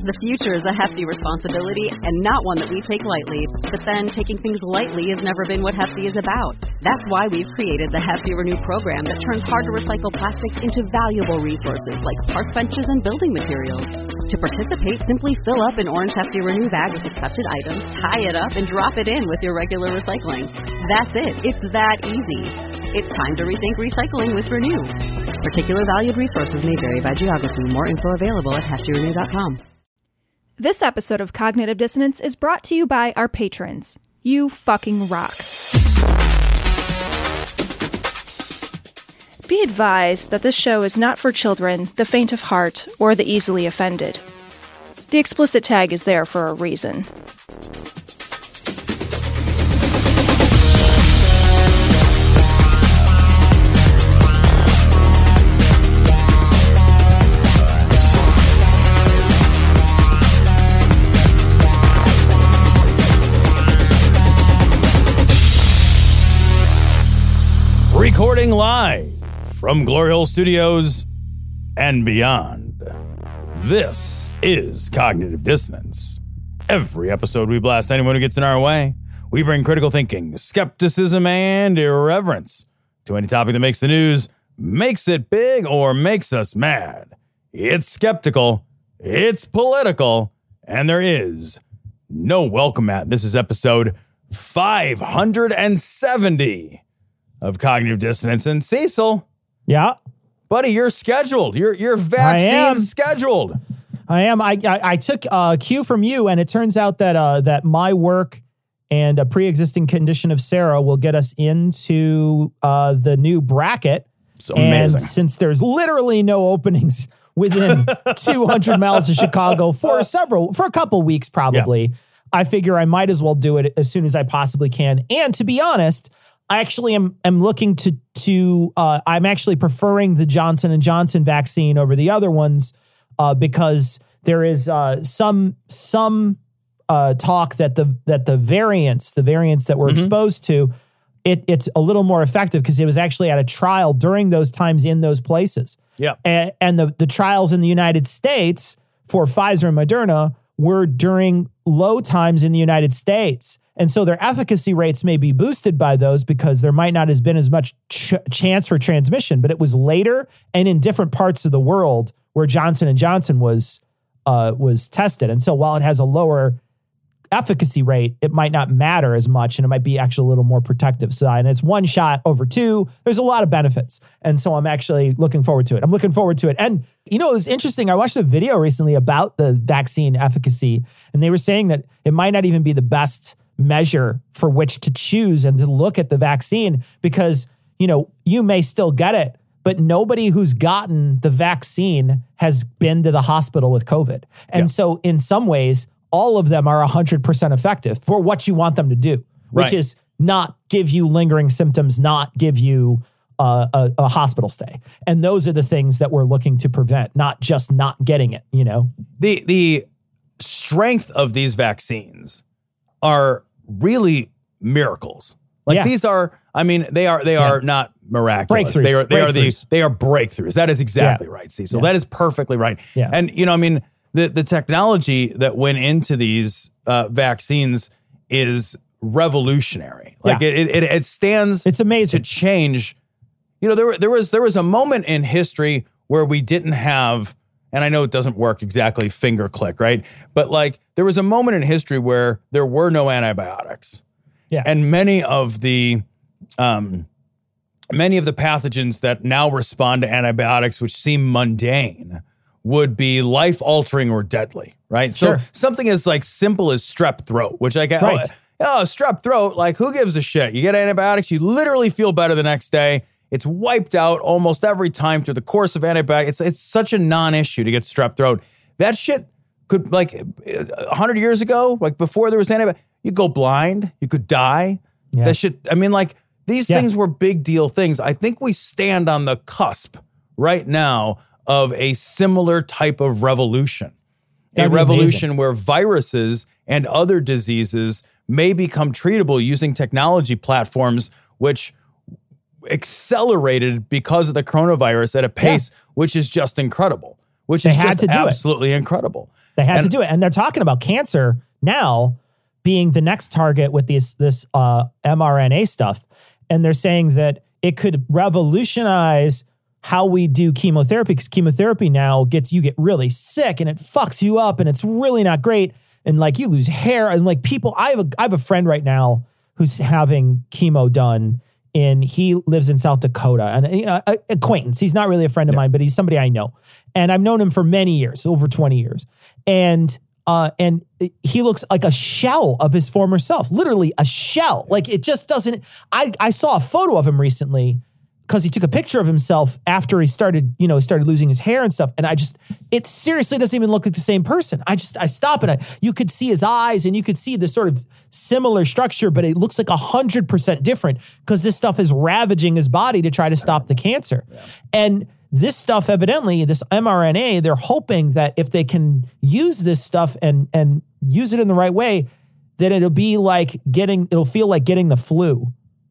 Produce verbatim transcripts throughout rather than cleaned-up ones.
The future is a hefty responsibility and not one that we take lightly. But then, taking things lightly has never been what Hefty is about. That's why we've created the Hefty Renew program that turns hard-to-recycle plastics into valuable resources like park benches and building materials. To participate, simply fill up an orange Hefty Renew bag with accepted items, tie it up, and drop it in with your regular recycling. That's it. It's that easy. It's time to rethink recycling with Renew. Particular valued resources may vary by geography. More info available at hefty renew dot com. This episode of Cognitive Dissonance is brought to you by our patrons. You fucking rock. Be advised that this show is not for children, the faint of heart, or the easily offended. The explicit tag is there for a reason. Recording live from Glory Hole Studios and beyond. This is Cognitive Dissonance. Every episode we blast anyone who gets in our way. We bring critical thinking, skepticism, and irreverence to any topic that makes the news, makes it big, or makes us mad. It's skeptical, it's political, and there is no welcome mat. This is episode five hundred seventy. Of Cognitive Dissonance. And Cecil. Yeah. Buddy, you're scheduled. Your your vaccine's scheduled. I am. I I, I took a cue from you, and it turns out that uh, that my work and a pre-existing condition of Sarah will get us into uh, the new bracket. It's amazing. And since there's literally no openings within two hundred miles of Chicago for several, for a couple weeks probably, yeah. I figure I might as well do it as soon as I possibly can. And to be honest, I actually am am looking to to uh, I'm actually preferring the Johnson and Johnson vaccine over the other ones uh, because there is uh, some some uh, talk that the that the variants the variants that we're mm-hmm. exposed to it it's a little more effective because it was actually at a trial during those times in those places. Yeah, and, and the the trials in the United States for Pfizer and Moderna were during low times in the United States. And so their efficacy rates may be boosted by those because there might not have been as much ch- chance for transmission, but it was later and in different parts of the world where Johnson and Johnson was uh, was tested. And so while it has a lower efficacy rate, it might not matter as much and it might be actually a little more protective side. And it's one shot over two. There's a lot of benefits. And so I'm actually looking forward to it. I'm looking forward to it. And, you know, it was interesting. I watched a video recently about the vaccine efficacy, and they were saying that it might not even be the best measure for which to choose and to look at the vaccine because, you know, you may still get it, but nobody who's gotten the vaccine has been to the hospital with COVID. And yeah. so in some ways, all of them are one hundred percent effective for what you want them to do, which right. is not give you lingering symptoms, not give you uh, a, a hospital stay. And those are the things that we're looking to prevent, not just not getting it, you know? The, the strength of these vaccines are really miracles. Like yeah. these are, I mean, they are they are yeah. not miraculous. Breakthroughs. They are they are breakthroughs. the they are breakthroughs. That is exactly yeah. right, Cecil. Yeah. That is perfectly right. Yeah. And you know, I mean, the the technology that went into these uh, vaccines is revolutionary. Like yeah. it, it it stands. It's amazing to change. You know, there there was there was a moment in history where we didn't have. And I know it doesn't work exactly finger click, right? But like there was a moment in history where there were no antibiotics. Yeah. And many of the um, many of the pathogens that now respond to antibiotics, which seem mundane, would be life-altering or deadly, right? Sure. So something as like simple as strep throat, which I get, right. oh, oh, strep throat, like who gives a shit? You get antibiotics, you literally feel better the next day. It's wiped out almost every time through the course of antibiotics. It's it's such a non-issue to get strep throat. That shit could, like, one hundred years ago, like before there was antibiotics, you go blind, you could die. Yeah. That shit, I mean, like, these yeah. things were big deal things. I think we stand on the cusp right now of a similar type of revolution. That'd a revolution amazing. Where viruses and other diseases may become treatable using technology platforms which accelerated because of the coronavirus at a pace yeah. which is just incredible, which they is had just to do absolutely it. incredible. They had And- to do it. And they're talking about cancer now being the next target with these, this uh, mRNA stuff. And they're saying that it could revolutionize how we do chemotherapy, because chemotherapy now gets, you get really sick and it fucks you up and it's really not great. And like you lose hair and like people, I have a, I have a friend right now who's having chemo done and he lives in South Dakota, and you know, a, acquaintance. He's not really a friend of mine, but he's somebody I know. And I've known him for many years, over twenty years. And, uh, and he looks like a shell of his former self, literally a shell. Like it just doesn't, I, I saw a photo of him recently because he took a picture of himself after he started, you know, started losing his hair and stuff. And I just, it seriously doesn't even look like the same person. I just, I stop and I, you could see his eyes and you could see this sort of similar structure, but it looks like a hundred percent different because this stuff is ravaging his body to try to stop the cancer. Yeah. And this stuff, evidently, this mRNA, they're hoping that if they can use this stuff and, and use it in the right way, that it'll be like getting, it'll feel like getting the flu,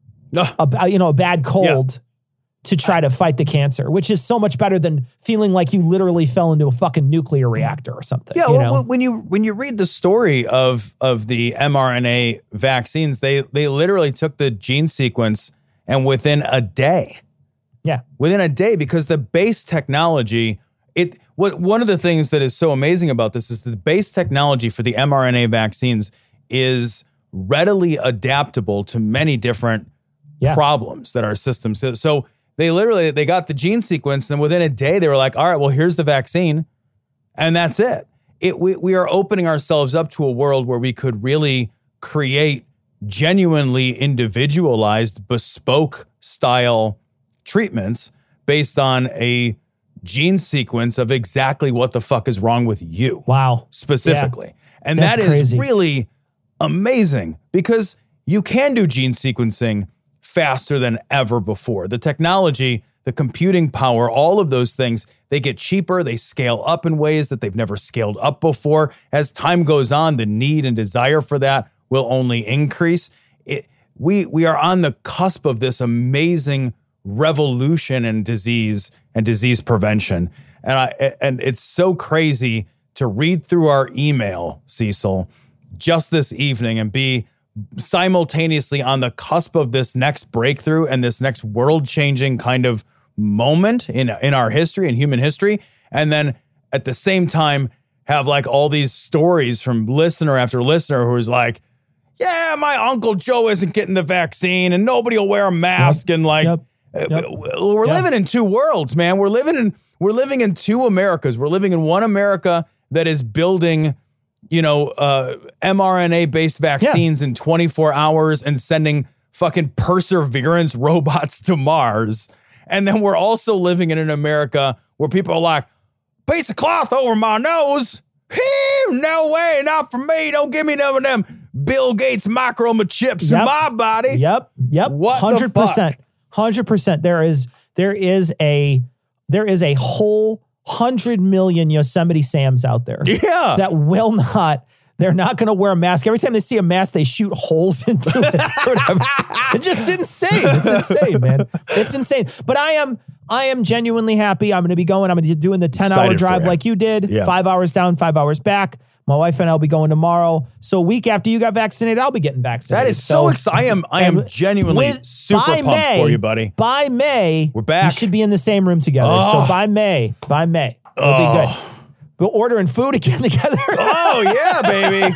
a, you know, a bad cold. Yeah. To try to fight the cancer, which is so much better than feeling like you literally fell into a fucking nuclear reactor or something. Yeah, you well, know? when you when you read the story of of the mRNA vaccines, they they literally took the gene sequence and within a day, yeah, within a day, because the base technology, it what one of the things that is so amazing about this is the base technology for the mRNA vaccines is readily adaptable to many different yeah. problems that our systems. So, so They literally, they got the gene sequence and within a day they were like, all right, well, here's the vaccine. And that's it. It we, we are opening ourselves up to a world where we could really create genuinely individualized, bespoke style treatments based on a gene sequence of exactly what the fuck is wrong with you. Wow. Specifically. Yeah. And that's that crazy. Is really amazing because you can do gene sequencing faster than ever before. The technology, the computing power, all of those things, they get cheaper. They scale up in ways that they've never scaled up before. As time goes on, the need and desire for that will only increase. It, we, we are on the cusp of this amazing revolution in disease and disease prevention. And I, and it's so crazy to read through our email, Cecil, just this evening and be simultaneously on the cusp of this next breakthrough and this next world-changing kind of moment in in our history and human history, and then at the same time have like all these stories from listener after listener who's like, yeah, my Uncle Joe isn't getting the vaccine and nobody will wear a mask. Yep. And like, yep. Yep. we're yep. living in two worlds, man. We're living in we're living in two Americas. We're living in one America that is building, you know, uh, mRNA-based vaccines yeah. in twenty-four hours and sending fucking Perseverance robots to Mars. And then we're also living in an America where people are like, piece of cloth over my nose. Hew, no way, not for me. Don't give me none of them Bill Gates microchips yep. in my body. Yep, yep, what one hundred percent. the fuck? one hundred percent. There is, there is a, there is a whole hundred million Yosemite Sams out there yeah. that will not, they're not going to wear a mask. Every time they see a mask, they shoot holes into it. Or whatever. It's just insane. It's insane, man. It's insane. But I am, I am genuinely happy. I'm going to be going, I'm going to be doing the ten hour drive like you did, yeah. five hours down, five hours back. My wife and I'll be going tomorrow. So a week after you got vaccinated, I'll be getting vaccinated. That is so, so exciting. I am, I am genuinely with, super pumped May, for you, buddy. By May, we're back. We should be in the same room together. Oh. So by May, by May, it'll oh. be good. We're ordering food again together. Oh, yeah, baby.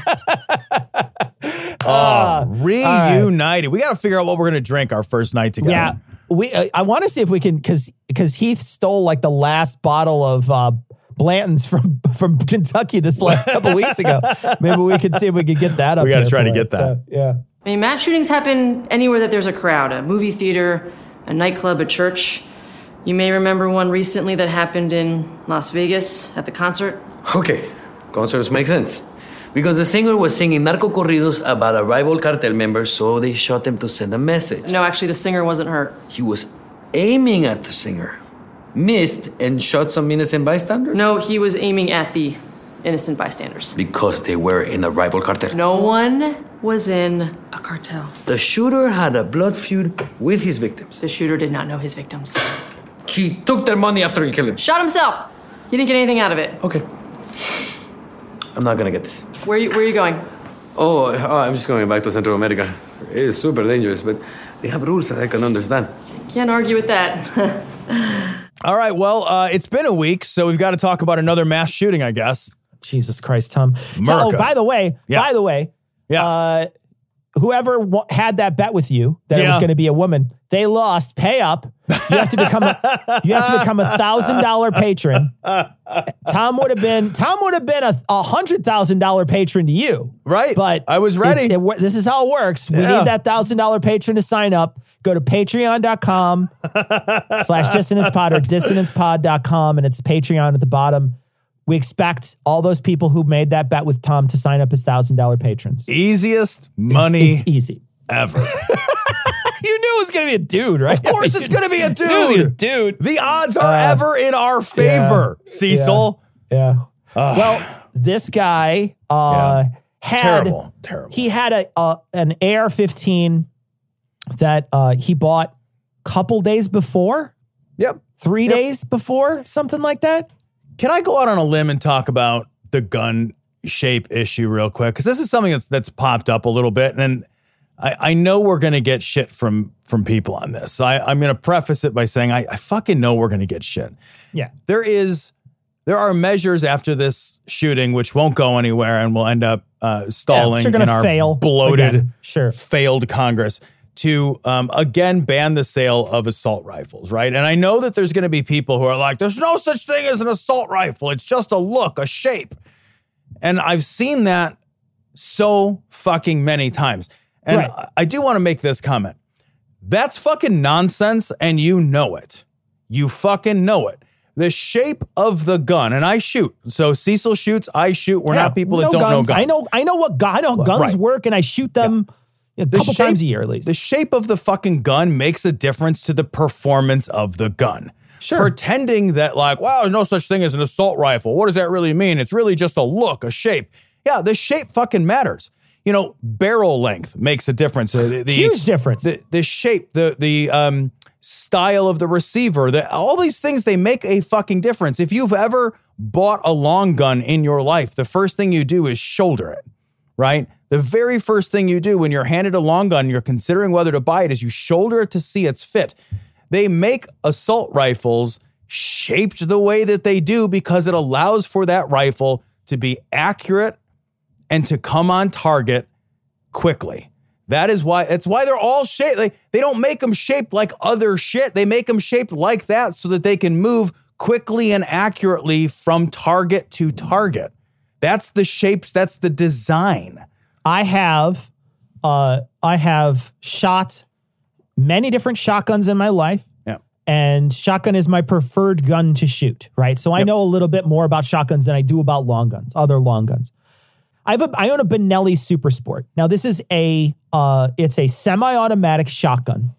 oh, uh, reunited. Right. We got to figure out what we're going to drink our first night together. Yeah. We. Uh, I want to see if we can, because because Heath stole like the last bottle of uh, Blanton's from, from Kentucky this last couple weeks ago. Maybe we could see if we could get that up. We got to try to it. get that. So, yeah. I mean, mass shootings happen anywhere that there's a crowd, a movie theater, a nightclub, a church. You may remember one recently that happened in Las Vegas at the concert. Okay, concerts make sense. Because the singer was singing narco corridos about a rival cartel member, so they shot him to send a message. No, actually, the singer wasn't hurt. He was aiming at the singer, missed, and shot some innocent bystanders? No, he was aiming at the innocent bystanders. Because they were in a rival cartel? No one was in a cartel. The shooter had a blood feud with his victims. The shooter did not know his victims. He took their money after he killed him. Shot himself. He didn't get anything out of it. Okay. I'm not gonna get this. Where you, where are you going? Oh, oh, I'm just going back to Central America. It's super dangerous, but they have rules that I can understand. Can't argue with that. All right, well, uh, it's been a week, so we've got to talk about another mass shooting, I guess. Jesus Christ, Tom. America. Oh, by the way, Yeah. by the way, Yeah. uh, whoever w- had that bet with you that it was Yeah. going to be a woman, they lost. Pay up. You have to become a you have to become a thousand dollar patron. Tom would have been Tom would have been a, a hundred thousand dollar patron to you, Right. But I was ready. it- it- this is how it works. We Yeah. need that thousand dollar patron to sign up. Go to patreon.com slash dissonancepod or dissonancepod dot com, and it's Patreon at the bottom. We expect all those people who made that bet with Tom to sign up as thousand dollar patrons. Easiest It's- money It's, easy. ever. You knew it was going to be a dude, right? Of course it's going to be a It was a dude. dude. The odds are Uh, ever in our favor, Cecil. Yeah. Well, this guy uh, Yeah. had Terrible, terrible. He had a, a an A R fifteen that uh, he bought a couple days before, Yep. three Yep. days before, something like that. Can I go out on a limb and talk about the gun shape issue real quick? Because this is something that's that's popped up a little bit, and I, I know we're going to get shit from from people on this. So I, I'm going to preface it by saying I, I fucking know we're going to get shit. Yeah. There is, there are measures after this shooting which won't go anywhere and will end up uh, stalling they're gonna in our fail bloated, again. Sure. failed Congress to um, again ban the sale of assault rifles, right? And I know that there's going to be people who are like, "There's no such thing as an assault rifle. It's just a look, a shape." And I've seen that so fucking many times. And Right. I- I do want to make this comment. That's fucking nonsense, and you know it. You fucking know it. The shape of the gun, and I shoot. So Cecil shoots, I shoot. We're Yeah, not people we that know don't guns. know guns. I know. I know what gun. I know how guns right. work, and I shoot them a The couple shape- times a year at least. The shape of the fucking gun makes a difference to the performance of the gun. Sure. Pretending that like, wow, there's no such thing as an assault rifle. What does that really mean? It's really just a look, a shape. Yeah, the shape fucking matters. You know, barrel length makes a difference. Uh, the, the- Huge difference. The, the shape, the the um, style of the receiver, the, all these things, they make a fucking difference. If you've ever bought a long gun in your life, the first thing you do is shoulder it, right? The very first thing you do when you're handed a long gun, you're considering whether to buy it, is you shoulder it to see its fit. They make assault rifles shaped the way that they do because it allows for that rifle to be accurate and to come on target quickly. That is why, that's why they're all shaped. Like, they don't make them shaped like other shit. They make them shaped like that so that they can move quickly and accurately from target to target. That's the shapes, that's the design. I have, uh, I have shot many different shotguns in my life. Yeah. And shotgun is my preferred gun to shoot, right? So I Yep. know a little bit more about shotguns than I do about long guns, other long guns. I have a, I own a Benelli Super Sport. Now this is a, uh, it's a semi-automatic shotgun.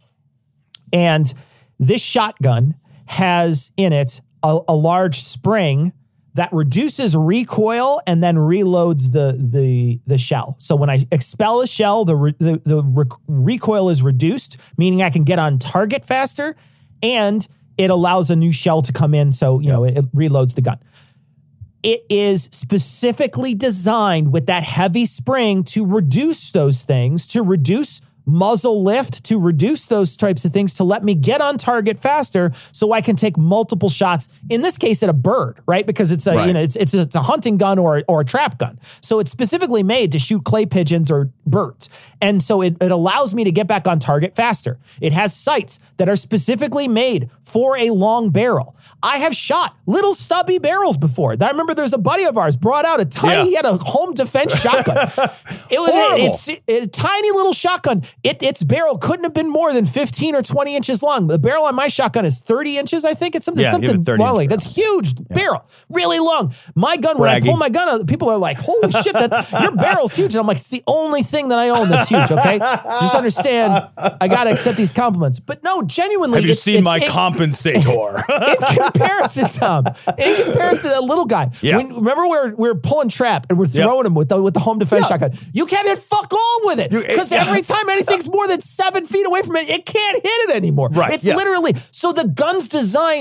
And this shotgun has in it a, a large spring that reduces recoil and then reloads the the the shell. So when I expel a shell, the re, the, the rec- recoil is reduced, meaning I can get on target faster, and it allows a new shell to come in. So you know it, it reloads the gun. It is specifically designed with that heavy spring to reduce those things, to reduce muzzle lift, to reduce those types of things, to let me get on target faster so I can take multiple shots, in this case at a bird, right? Because it's a, Right. you know, it's it's a, it's a hunting gun or, or a trap gun. So it's specifically made to shoot clay pigeons or birds. And so it, it allows me to get back on target faster. It has sights that are specifically made for a long barrel. I have shot little stubby barrels before. I remember there's a buddy of ours brought out a tiny, Yeah. he had a home defense shotgun. It was a, Horrible. it's a, a tiny little shotgun. It, its barrel couldn't have been more than fifteen or twenty inches long. The barrel on my shotgun is thirty inches, I think. It's something, Yeah, you have a something thirty long. inch Like, that's huge barrel, really long. My gun, when I Braggy. pull my gun out, people are like, holy shit, that your barrel's huge. And I'm like, it's the only thing that I own that's huge, okay? Just understand, I got to accept these compliments. But no, genuinely. Have you it's- seen it's- my it- compensator? in comparison, Tom, in comparison to that little guy, Yeah. when, remember we were, we were pulling trap and we're throwing him with the, with the home defense Yeah. shotgun. You can't hit fuck all with it You- it- because every time anything's more than seven feet away from it, it can't hit it anymore. Right, It's yeah. literally, so the gun's design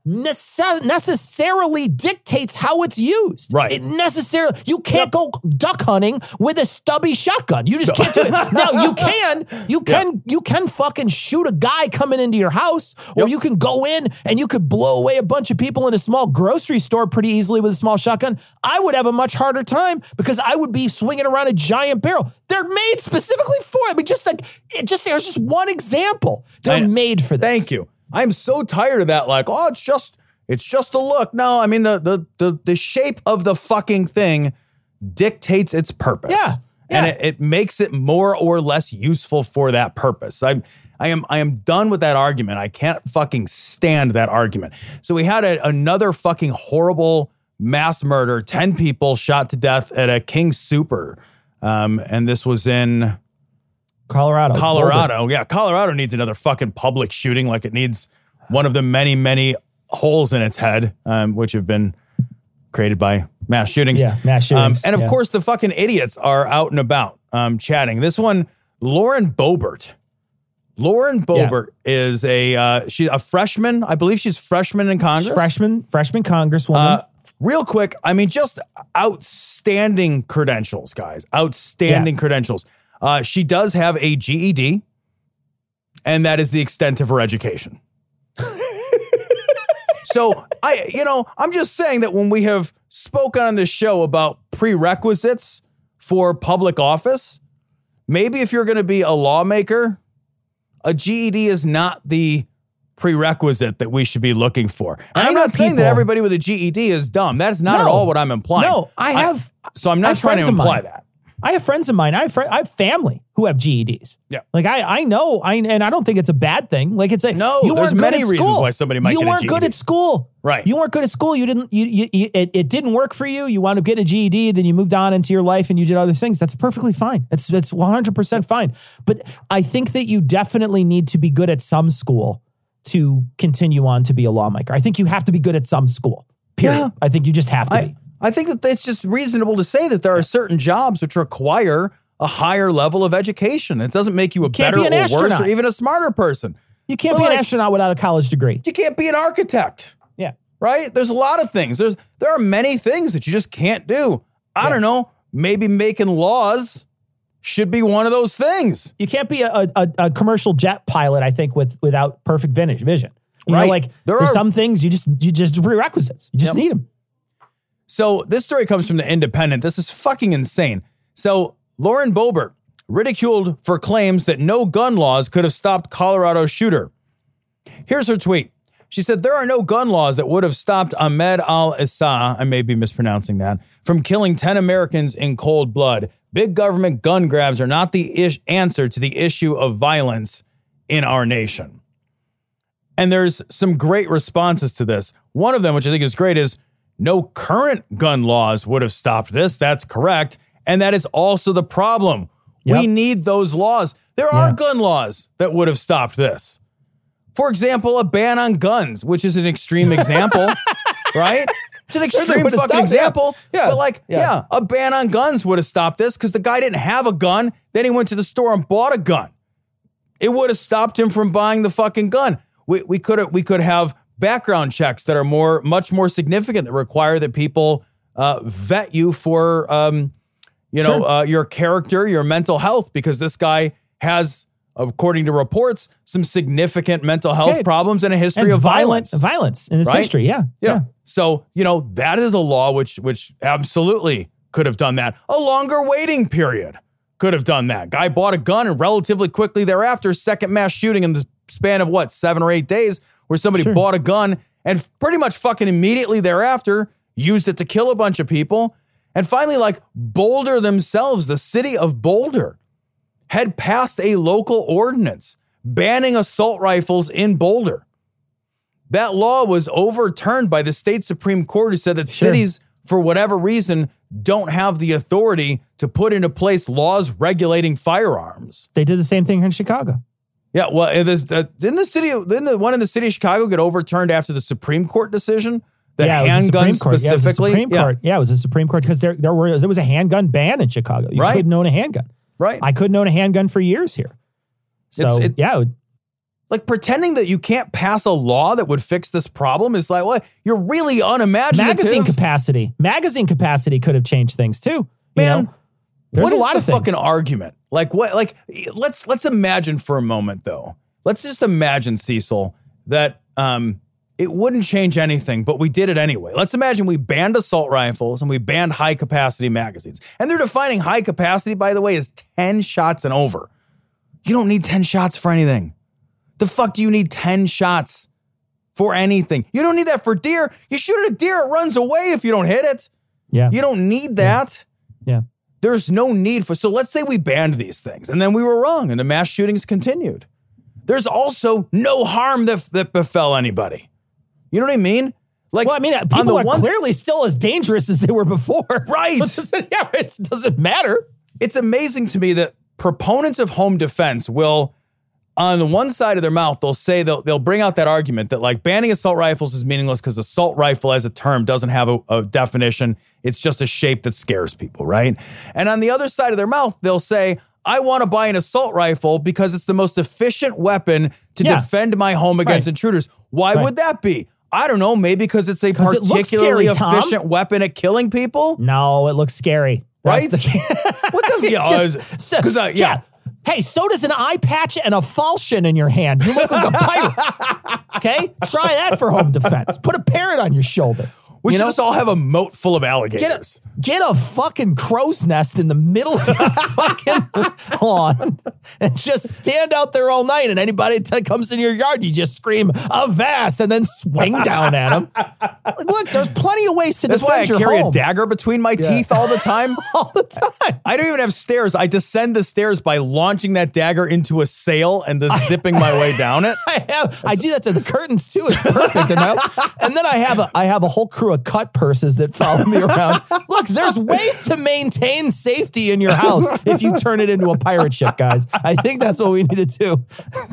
nece- necessarily dictates how it's used. Right. It necessarily, you can't go duck hunting with a stubby shotgun. You just can't do it. Now you can, you can, yeah. you can fucking shoot a guy coming into your house, or yep. you can go in and you could blow away a bunch of people in a small grocery store pretty easily with a small shotgun. I would have a much harder time because I would be swinging around a giant barrel. They're made specifically for it. I mean, just like, it just, there's just one example. They're I, made for this. Thank you. I'm so tired of that. Like, oh, it's just, it's just a look. No, I mean, the, the, the, the shape of the fucking thing dictates its purpose. Yeah. yeah. And it, it makes it more or less useful for that purpose. I, I am, I am done with that argument. I can't fucking stand that argument. So we had a, another fucking horrible mass murder, ten people shot to death at a King Super. Um, and this was in Colorado. Colorado. Boulder. Yeah. Colorado needs another fucking public shooting like it needs one of the many, many holes in its head, um, which have been created by mass shootings. Yeah, mass shootings. Um, and of yeah. course, the fucking idiots are out and about um, chatting. This one, Lauren Boebert. Lauren Boebert yeah. is a uh, she's a freshman. I believe she's freshman in Congress. Freshman, freshman Congresswoman. Uh, real quick, I mean, just outstanding credentials, guys. Outstanding yeah. credentials. Uh, she does have a G E D, and that is the extent of her education. So I, you know, I'm just saying that when we have spoken on this show about prerequisites for public office, maybe if you're going to be a lawmaker, a G E D is not the prerequisite that we should be looking for. And I'm not saying people, that everybody with a G E D is dumb. That is not no, at all what I'm implying. No, I have. I, so I'm not trying to imply that. I have friends of mine. I have, fr- I have family who have G E Ds. Yeah. Like I, I know, I and I don't think it's a bad thing. Like it's a no. You there's weren't many good at reasons school. why somebody might you get a G E D. You weren't good at school, right? You weren't good at school. You didn't. You, you, you it, it didn't work for you. You wound up getting a G E D. Then you moved on into your life and you did other things. That's perfectly fine. It's it's one hundred percent fine. But I think that you definitely need to be good at some school to continue on to be a lawmaker. I think you have to be good at some school. Period. Yeah. I think you just have to I, be. I think that it's just reasonable to say that there are certain jobs which require a higher level of education. It doesn't make you a you better be or astronaut. worse or even a smarter person. You can't but be like, an astronaut without a college degree. You can't be an architect. Yeah. Right? There's a lot of things. There's there are many things that you just can't do. I yeah. don't know. Maybe making laws should be one of those things. You can't be a, a, a commercial jet pilot, I think, with without perfect vision. You right. know, like there there's are some things you just you just prerequisites. You just yep. need them. So this story comes from The Independent. This is fucking insane. So Lauren Boebert ridiculed for claims that no gun laws could have stopped Colorado shooter. Here's her tweet. She said, there are no gun laws that would have stopped Ahmed al-Issa, I may be mispronouncing that, from killing ten Americans in cold blood. Big government gun grabs are not the ish answer to the issue of violence in our nation. And there's some great responses to this. One of them, which I think is great, is no current gun laws would have stopped this. That's correct. And that is also the problem. Yep. We need those laws. There are yeah. gun laws that would have stopped this. For example, a ban on guns, which is an extreme example, right? It's an extreme fucking example. Yeah. Yeah. But like, yeah. yeah, a ban on guns would have stopped this because the guy didn't have a gun. Then he went to the store and bought a gun. It would have stopped him from buying the fucking gun. We we could we could have background checks that are more, much more significant that require that people uh, vet you for, um, you know, sure. uh, your character, your mental health, because this guy has, according to reports, some significant mental health okay. problems and a history and of violence. Violence in his right? history, yeah. yeah. Yeah. So, you know, that is a law which which absolutely could have done that. A longer waiting period could have done that. Guy bought a gun and relatively quickly thereafter, second mass shooting in the span of what, seven or eight days, where somebody sure. bought a gun and pretty much fucking immediately thereafter used it to kill a bunch of people. And finally, like Boulder themselves, the city of Boulder, had passed a local ordinance banning assault rifles in Boulder. That law was overturned by the state Supreme Court, who said that sure. cities, for whatever reason, don't have the authority to put into place laws regulating firearms. They did the same thing here in Chicago. Yeah, well, it is, uh, didn't the city, didn't the one in the city of Chicago get overturned after the Supreme Court decision? That yeah, handgun specifically. Yeah, it was the Supreme yeah. Court. Yeah, it was a Supreme Court because there there were there was a handgun ban in Chicago. You right. couldn't own a handgun. Right. I couldn't own a handgun for years here. So it, yeah, Like pretending that you can't pass a law that would fix this problem is like, well, you're really unimaginative. Magazine capacity. Magazine capacity could have changed things too. You Man, know? There's what a is lot the of things. fucking argument? Like what? Like let's let's imagine for a moment though. Let's just imagine, Cecil, that um, it wouldn't change anything, but we did it anyway. Let's imagine we banned assault rifles and we banned high capacity magazines. And they're defining high capacity, by the way, as ten shots and over. You don't need ten shots for anything. The fuck do you need ten shots for anything? You don't need that for deer. You shoot at a deer, it runs away if you don't hit it. Yeah. You don't need that. Yeah. There's no need for, so let's say we banned these things and then we were wrong and the mass shootings continued. There's also no harm that, that befell anybody. You know what I mean? Like, well, I mean, people are one, clearly still as dangerous as they were before. Right. So it doesn't, yeah, it doesn't matter. It's amazing to me that proponents of home defense will, on the one side of their mouth, they'll say, they'll, they'll bring out that argument that like banning assault rifles is meaningless because assault rifle as a term doesn't have a, a definition. It's just a shape that scares people, right? And on the other side of their mouth, they'll say, I want to buy an assault rifle because it's the most efficient weapon to yeah. defend my home against right. intruders. Why right. would that be? I don't know. Maybe because it's a it particularly scary, efficient Tom. weapon at killing people? No, it looks scary. Right? That's the, what the? Yeah, so, because uh, yeah. yeah. Hey, so does an eye patch and a falchion in your hand. You look like a pirate. Okay? Try that for home defense. Put a parrot on your shoulder. We you should know? just all have a moat full of alligators. Get a, get a fucking crow's nest in the middle of your fucking lawn and just stand out there all night. And anybody that comes in your yard, you just scream, avast, and then swing down at them. Like, look, there's plenty of ways to That's defend why I your carry home. a dagger between my yeah. teeth all the time. all the time. I don't even have stairs. I descend the stairs by launching that dagger into a sail and just zipping my way down it. I have. I do that to the curtains too. It's perfect. And, I, and then I have a I have a whole crew of cut purses that follow me around. Look, there's ways to maintain safety in your house if you turn it into a pirate ship, guys. I think that's what we need to do.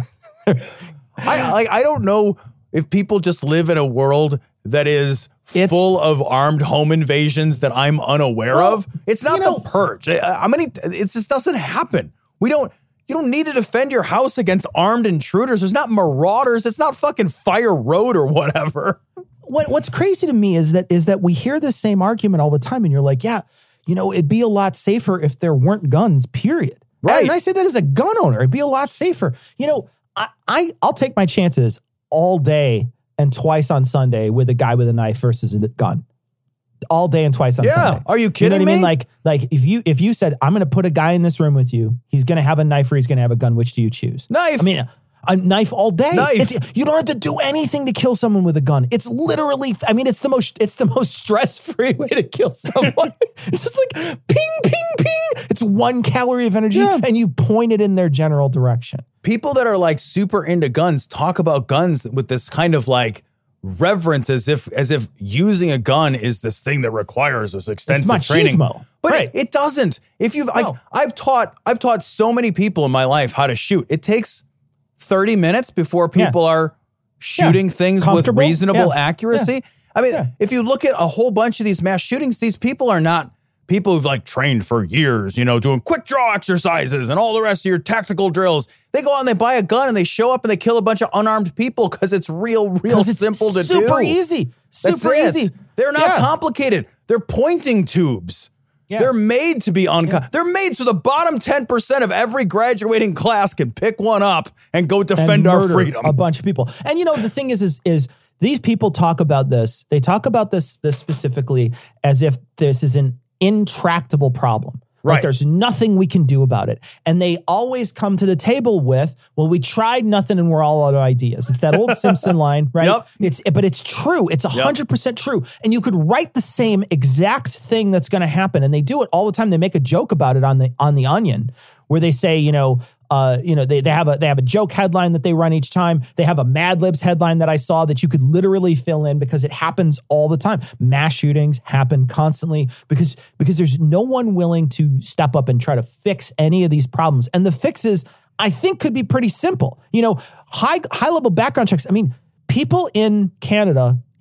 I like. I don't know if people just live in a world that is it's, full of armed home invasions that I'm unaware well, of. It's not you know, the purge. I mean, it just doesn't happen. We don't. You don't need to defend your house against armed intruders. There's not marauders. It's not fucking Fire Road or whatever. What What's crazy to me is that is that we hear this same argument all the time, and you're like, yeah, you know, it'd be a lot safer if there weren't guns. Period. Right. And I say that as a gun owner, it'd be a lot safer. You know, I, I I'll take my chances all day and twice on Sunday with a guy with a knife versus a gun. All day and twice on yeah. Sunday. Are you kidding you know what me? I mean? Like, like if you if you said, I'm going to put a guy in this room with you, he's going to have a knife or he's going to have a gun. Which do you choose? Knife. I mean, a knife all day. Knife. It's, you don't have to do anything to kill someone with a gun. It's literally, I mean, it's the most, it's the most stress-free way to kill someone. It's just like ping, ping, ping. It's one calorie of energy yeah. and you point it in their general direction. People that are like super into guns talk about guns with this kind of like reverence as if as if using a gun is this thing that requires this extensive it's training. Machismo. But right. it, it doesn't. If you've no. like I've taught I've taught so many people in my life how to shoot. It takes thirty minutes before people yeah. are shooting yeah. things with reasonable yeah. accuracy. Yeah. I mean, yeah. if you look at a whole bunch of these mass shootings, these people are not people who've like trained for years, you know, doing quick draw exercises and all the rest of your tactical drills. They go out and they buy a gun and they show up and they kill a bunch of unarmed people because it's real, real it's simple to super do. Super easy. Super easy. They're not yeah. complicated. They're pointing tubes. Yeah. They're made to be uncom. Yeah. They're made so the bottom ten percent of every graduating class can pick one up and go defend and our freedom. A bunch of people. And you know, the thing is, is, is these people talk about this. They talk about this, this specifically as if this is an intractable problem. Right. Like there's nothing we can do about it. And they always come to the table with, well, we tried nothing and we're all out of ideas. It's that old Simpson line, right? Yep. It's but it's true. It's one hundred percent yep. true. And you could write the same exact thing that's going to happen. And they do it all the time. They make a joke about it on the on the Onion where they say, you know, Uh, you know, they they have a they have a joke headline that they run each time. They have a Mad Libs headline that I saw that you could literally fill in because it happens all the time. Mass shootings happen constantly because because there's no one willing to step up and try to fix any of these problems. And the fixes, I think, could be pretty simple. You know, high high level background checks. I mean, people in Canada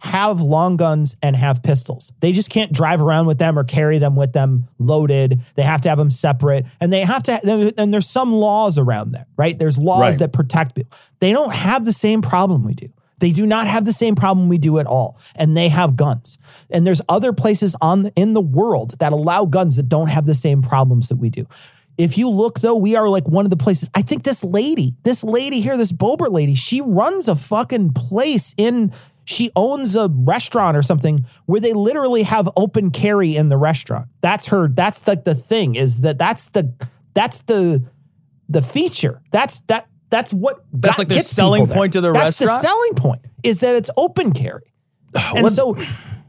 have long guns and have pistols. They just can't drive around with them or carry them with them loaded. They have to have them separate. And they have to, and there's some laws around that, right? There's laws Right. that protect people. They don't have the same problem we do. They do not have the same problem we do at all. And they have guns. And there's other places on in the world that allow guns that don't have the same problems that we do. If you look, though, we are like one of the places. I think this lady, this lady here, this Boebert lady, she runs a fucking place in, she owns a restaurant or something where they literally have open carry in the restaurant. That's her, that's like the, the thing is that that's the, that's the, the feature. That's that, that's what That's got, like the gets selling people there. point of the that's restaurant? the selling point is that it's open carry. And What- so,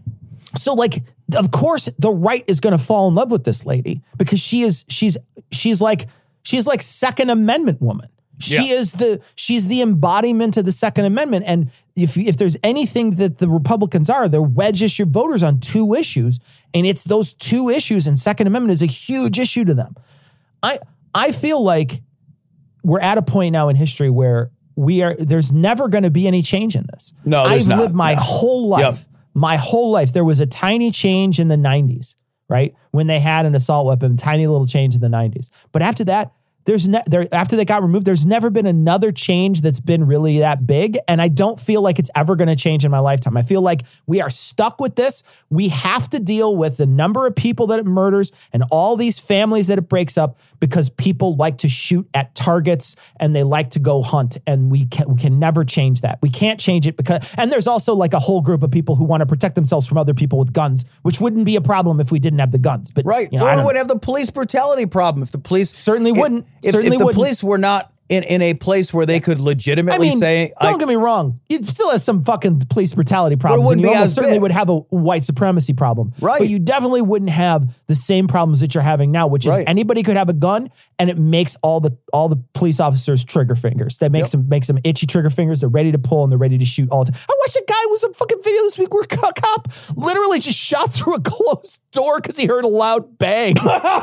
so like, of course, the right is going to fall in love with this lady because she is, she's, she's like, she's like Second Amendment woman. She Yeah. is the, she's the embodiment of the Second Amendment. And if, if there's anything that the Republicans are, they're wedge issue voters on two issues. And it's those two issues, and Second Amendment is a huge issue to them. I, I feel like we're at a point now in history where we are, there's never going to be any change in this. No, there's I've not. lived my No. whole life. Yep. My whole life, there was a tiny change in the nineties, right? When they had an assault weapon, tiny little change in the nineties. But after that, there's ne- there after they got removed, there's never been another change that's been really that big. And I don't feel like it's ever going to change in my lifetime. I feel like we are stuck with this. We have to deal with the number of people that it murders and all these families that it breaks up because people like to shoot at targets and they like to go hunt. And we can, we can never change that. We can't change it because, and there's also like a whole group of people who want to protect themselves from other people with guns, which wouldn't be a problem if we didn't have the guns. But Right. you know, I Or don't we would know. have the police brutality problem if the police Certainly if- wouldn't. If, Certainly if the wouldn't. police were not in, in a place where they could I legitimately mean, say, don't I, get me wrong. You still have some fucking police brutality problems. wouldn't and you be almost as certainly big. would have a white supremacy problem. Right. But you definitely wouldn't have the same problems that you're having now, which is Right. anybody could have a gun and it makes all the all the police officers trigger fingers. That makes Yep. them makes them itchy trigger fingers. They're ready to pull and they're ready to shoot all the time. I watched a guy with some fucking video this week where a cop literally just shot through a closed door because he heard a loud bang.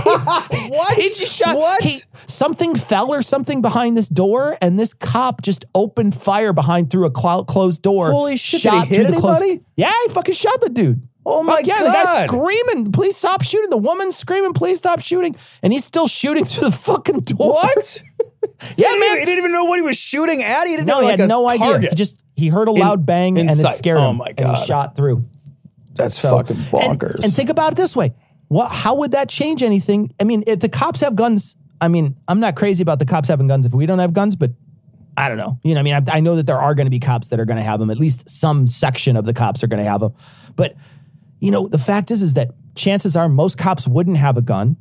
what? He just shot. What? He, something fell or something behind this door, and this cop just opened fire behind through a clou- closed door. Holy shit, Shot did he hit through the closed- anybody? Yeah, he fucking shot the dude. Oh my Fuck yeah, the guy's God. screaming, please stop shooting. The woman's screaming, please stop shooting. And he's still shooting through the fucking door. What? Yeah, he, didn't man. even, he didn't even know what he was shooting at. He didn't No, know he like had a no idea. target. He just, he heard a In- loud bang in and it sight. scared him. Oh my And God. he shot through. That's So- fucking bonkers. And, and think about it this way. What, how would that change anything? I mean, if the cops have guns, I mean, I'm not crazy about the cops having guns if we don't have guns, but I don't know. You know, I mean, I, I know that there are going to be cops that are going to have them. At least some section of the cops are going to have them. But, you know, the fact is, is that chances are most cops wouldn't have a gun.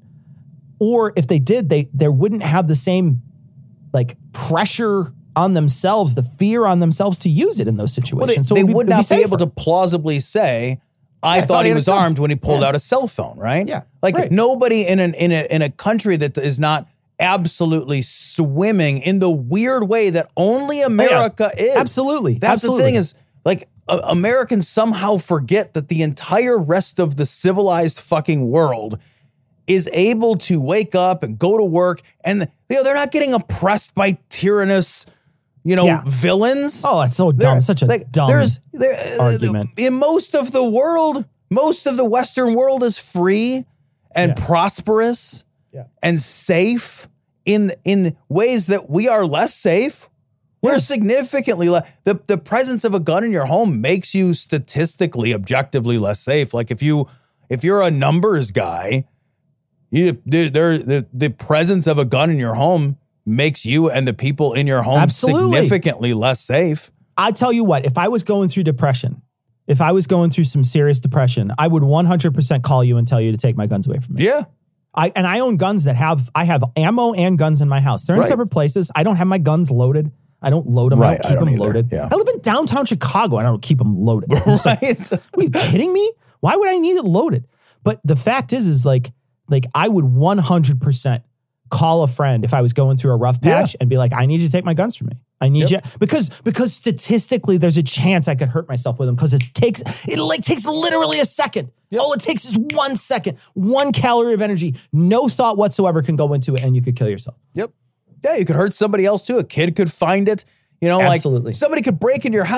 Or if they did, they they wouldn't have the same, like, pressure on themselves, the fear on themselves to use it in those situations. well, they, so they it'd be- would it'd not be, able safer. to plausibly say, I Yeah, thought he had a was gun. armed when he pulled Yeah. out a cell phone, right? Yeah, Like right. nobody in an in a in a country that is not absolutely swimming in the weird way that only America is. Absolutely. That's Absolutely. the thing is like uh, Americans somehow forget that the entire rest of the civilized fucking world is able to wake up and go to work and you know they're not getting oppressed by tyrannous, you know, Yeah. villains. Oh, it's so dumb. There- Such a like, dumb there's, there, argument. In most of the world, most of the Western world is free and Yeah. prosperous Yeah. and safe in in ways that we are less safe. We're Yeah. significantly less. The, the presence of a gun in your home makes you statistically, objectively less safe. Like if you if you're a numbers guy, you there the, the presence of a gun in your home makes you and the people in your home Absolutely. significantly less safe. I tell you what, if I was going through depression, if I was going through some serious depression, I would one hundred percent call you and tell you to take my guns away from me. Yeah. I and I own guns that have, I have ammo and guns in my house. They're in Right. separate places. I don't have my guns loaded. I don't load them. I Right, don't I keep don't them either. loaded. Yeah. I live in downtown Chicago. And I don't keep them loaded. I'm just like, Right. are you kidding me? Why would I need it loaded? But the fact is, is like, like I would one hundred percent call a friend if I was going through a rough patch and be like, I need you to take my guns from me. I need Yep. you because because statistically there's a chance I could hurt myself with them because it takes it like takes literally a second. All it takes is one second, one calorie of energy, no thought whatsoever can go into it, and you could kill yourself. Yep. Yeah, you could hurt somebody else too. A kid could find it. You know, Absolutely. like somebody could break into your house,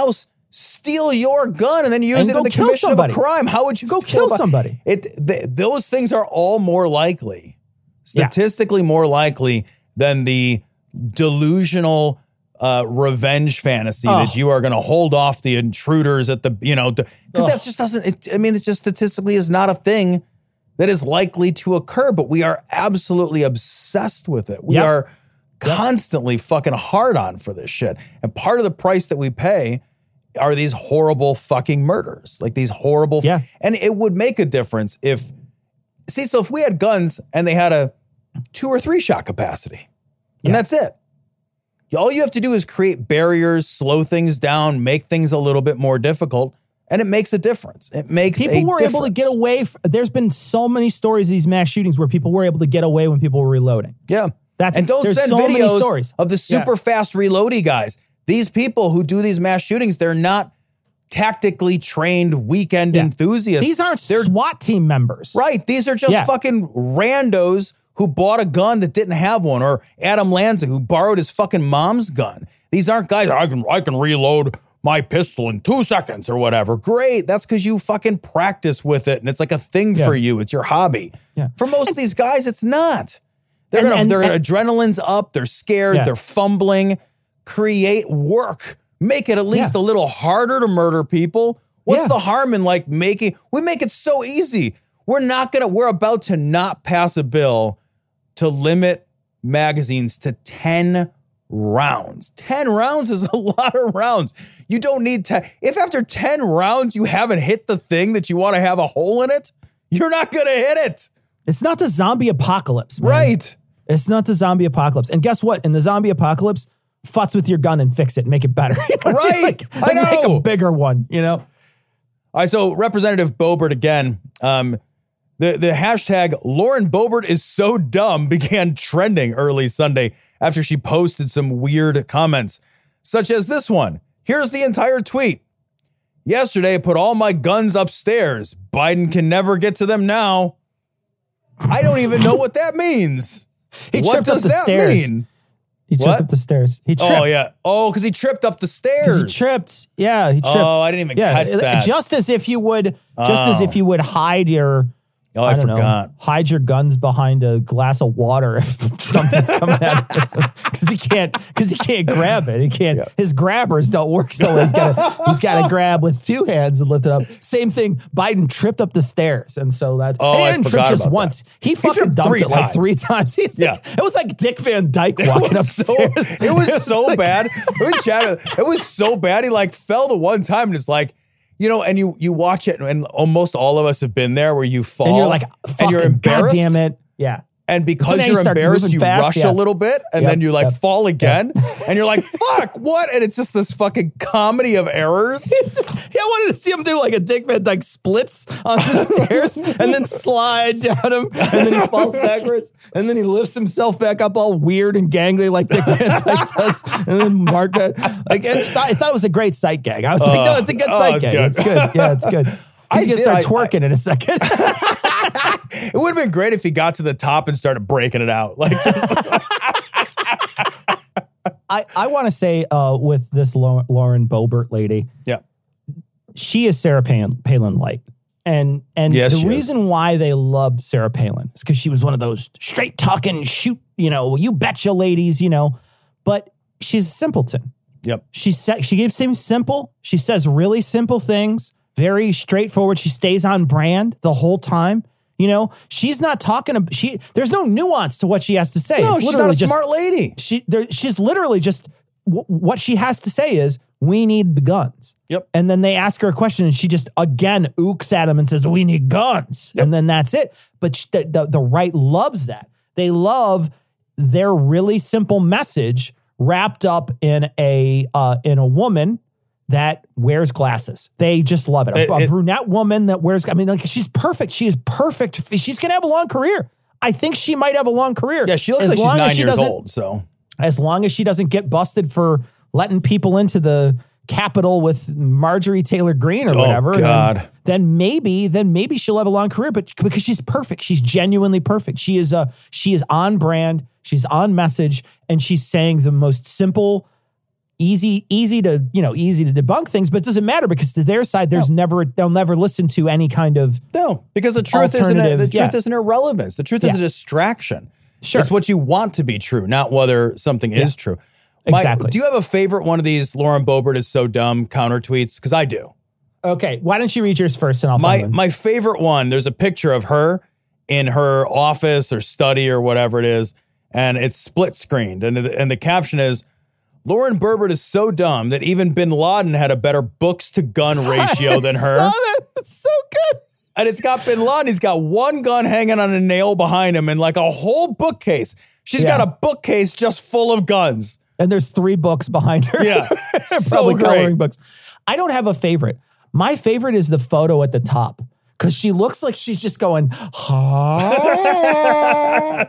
steal your gun and then use And it go in the kill commission somebody. of a crime. How would you Go feel kill about- somebody. It th- those things are all more likely, statistically more likely than the delusional uh, revenge fantasy Oh. that you are going to hold off the intruders at the, you know, because Ugh. that just doesn't, it, I mean, it just statistically is not a thing that is likely to occur, but we are absolutely obsessed with it. We Yep. are constantly fucking hard on for this shit. And part of the price that we pay are these horrible fucking murders, like these horrible, Yeah. and it would make a difference if, see, so if we had guns and they had a two or three shot capacity, and Yeah. that's it. All you have to do is create barriers, slow things down, make things a little bit more difficult, and it makes a difference. It makes People a were difference. able to get away. F- There's been so many stories of these mass shootings where people were able to get away when people were reloading. Yeah. That's and don't there's send so many videos stories. of the super Yeah. fast reloady guys. These people who do these mass shootings, they're not tactically trained weekend Yeah. enthusiasts. These aren't They're SWAT team members. right. These are just Yeah. fucking randos who bought a gun that didn't have one, or Adam Lanza who borrowed his fucking mom's gun. These aren't guys. I can I can reload my pistol in two seconds or whatever. Great. That's because you fucking practice with it, and it's like a thing Yeah. for you. It's your hobby. Yeah. For most of these guys, it's not. They're And- gonna, and- their and- adrenaline's up. They're scared. Yeah. They're fumbling. Create work. Make it at least Yeah. a little harder to murder people. What's Yeah. the harm in like making? We make it so easy. We're not gonna. We're about to not pass a bill to limit magazines to ten rounds. ten rounds is a lot of rounds. You don't need to. If after ten rounds you haven't hit the thing that you want to have a hole in it, you're not gonna hit it. It's not the zombie apocalypse, man. Right. It's not the zombie apocalypse. And guess what? In the zombie apocalypse, futz with your gun and fix it, make it better. You know what I mean? Right. Like, I like Make know. a bigger one, you know? All right, so Representative Boebert again. Um, the, the hashtag Lauren Boebert is so dumb began trending early Sunday after she posted some weird comments, such as this one. Here's the entire tweet. Yesterday, I put all my guns upstairs. Biden can never get to them now. I don't even know what that means. He What tripped up does the that stairs. mean? He tripped What? up the stairs. He tripped. Oh, yeah. Oh, because he tripped up the stairs. Because he tripped. Yeah, he tripped. Oh, I didn't even catch that. Just as if you would, just as Oh. if you would hide your, Oh, I don't forgot. know, hide your guns behind a glass of water if Trump is coming at us, because he can't, because he can't grab it. He can't. Yeah. His grabbers don't work, so he's got to, he's got to grab with two hands and lift it up. Same thing. Biden tripped up the stairs, and so that's. Oh, and he I didn't forgot trip just about once. that. He fucking tripped dumped three it like times. three times. He's Yeah. like, it was like Dick Van Dyke walking It was so, upstairs. it was so like- bad. We chatted. It was so bad. He like fell the one time, and it's like, you know, and you you watch it, and almost all of us have been there where you fall, And you're like, and you're fucking embarrassed. God damn it. Yeah. And because now you you're start embarrassed, moving you fast, rush yeah. a little bit, and Yep, then you like yep, fall again, and you're like, fuck, what? And it's just this fucking comedy of errors. Yeah, I wanted to see him do like a Dick Van Dyke splits on the stairs and then slide down him, and then he falls backwards, and then he lifts himself back up all weird and gangly like Dick Van Dyke does, and then Mark, like, I thought it was a great sight gag. I was like, no, it's a good oh, sight it's gag. good. It's good. Yeah, it's good. He's I gonna did- start I- twerking in a second. It would have been great if he got to the top and started breaking it out. Like, just, I, I want to say uh, with this Lau- Lauren Boebert lady, yeah. she is Sarah Palin, Palin light. And and Yes, the she is. reason why they loved Sarah Palin is because she was one of those straight talking, shoot, you know, you betcha ladies, you know, but she's a simpleton. Yep. She sa- she gives things simple. She says really simple things, very straightforward. She stays on brand the whole time. You know, she's not talking about, she, there's no nuance to what she has to say. No, It's she's literally not a just, smart lady. She, there, she's literally just, w- what she has to say is, we need the guns. Yep. And then they ask her a question and she just, again, ooks at him and says, we need guns. And then that's it. But sh- the, the, the right loves that. They love their really simple message wrapped up in a, uh, in a woman that wears glasses. They just love it. A, It- a it- brunette woman that wears, I mean, like, she's perfect. She is perfect. She's going to have a long career. I think she might have a long career. Yeah, she looks As like she's long as nine she years doesn't- old. So as long as she doesn't get busted for letting people into the Capitol with Marjorie Taylor Greene or Oh, whatever, God. Then, then maybe, then maybe she'll have a long career. But because she's perfect, she's genuinely perfect. She is a, she is on brand. She's on message, and she's saying the most simple, easy, easy to, you know, easy to debunk things, but it doesn't matter because to their side, there's no. never, they'll never listen to any kind of no, because the truth isn't a, the truth yeah. isn't irrelevance. The truth yeah. is a distraction. Sure. It's what you want to be true, not whether something yeah. is true. My, exactly. Do you have a favorite one of these Lauren Boebert is so dumb counter tweets? Because I do. Okay, why don't you read yours first and I'll my find my favorite one. There's a picture of her in her office or study or whatever it is, and it's split screened, and the, and the caption is, "Lauren Boebert is so dumb that even Bin Laden had a better books to gun ratio than her." I saw that. It's so good. And it's got Bin Laden. He's got one gun hanging on a nail behind him, and like a whole bookcase. She's yeah. got a bookcase just full of guns. And there's three books behind her. Yeah, probably so coloring books. I don't have a favorite. My favorite is the photo at the top because she looks like she's just going, hey,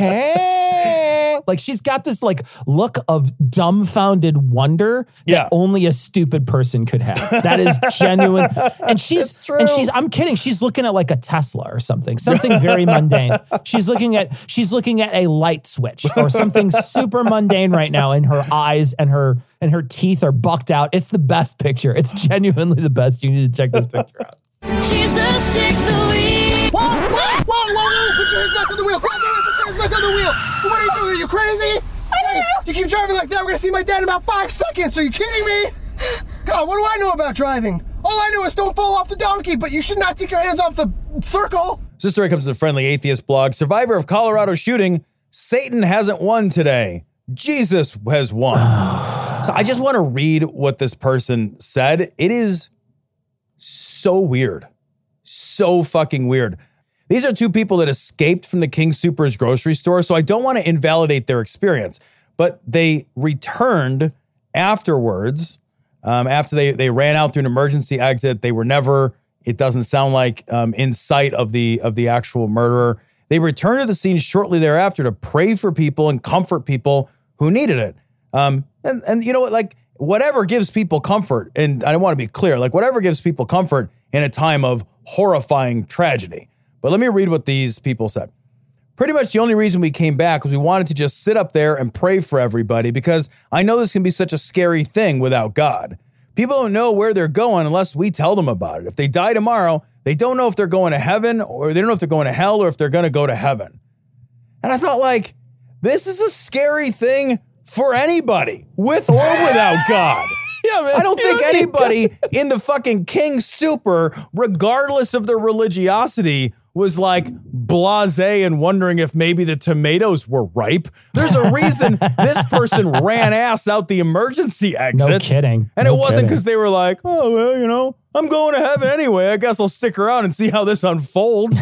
hey. Like she's got this like look of dumbfounded wonder that yeah. only a stupid person could have. That is genuine. And she's, true. and she's, I'm kidding. She's looking at like a Tesla or something, something very mundane. She's looking at, she's looking at a light switch or something super mundane right now. And her eyes and her, and her teeth are bucked out. It's the best picture. It's genuinely the best. You need to check this picture out. Jesus, take the wheel. Whoa, whoa, whoa, whoa, put your hands back on the wheel. Put your hands back on the wheel. What are you doing? Are you crazy? I don't know. You keep driving like that, we're gonna see my dad in about five seconds. Are you kidding me? God, what do I know about driving? All I know is don't fall off the donkey, but you should not take your hands off the circle. This story comes to the Friendly Atheist blog. Survivor of Colorado shooting, Satan hasn't won today. Jesus has won. So I just want to read what this person said. It is so weird. So fucking weird. These are two people that escaped from the King Soopers grocery store, so I don't want to invalidate their experience, but they returned afterwards. Um, after they, they ran out through an emergency exit, they were never, it doesn't sound like, um, in sight of the of the actual murderer. They returned to the scene shortly thereafter to pray for people and comfort people who needed it. Um, and, and you know what, like, whatever gives people comfort, and I want to be clear, like whatever gives people comfort in a time of horrifying tragedy. But let me read what these people said. Pretty much the only reason we came back was we wanted to just sit up there and pray for everybody because I know this can be such a scary thing without God. People don't know where they're going unless we tell them about it. If they die tomorrow, they don't know if they're going to heaven or they don't know if they're going to hell or if they're going to go to heaven. And I thought, like, this is a scary thing for anybody, with or without God. Yeah, man. I don't think anybody in the fucking King Sooper, regardless of their religiosity, was like blasé and wondering if maybe the tomatoes were ripe. There's a reason this person ran ass out the emergency exit. No kidding. And no it wasn't because kidding. they were like, oh, well, you know, I'm going to heaven anyway. I guess I'll stick around and see how this unfolds.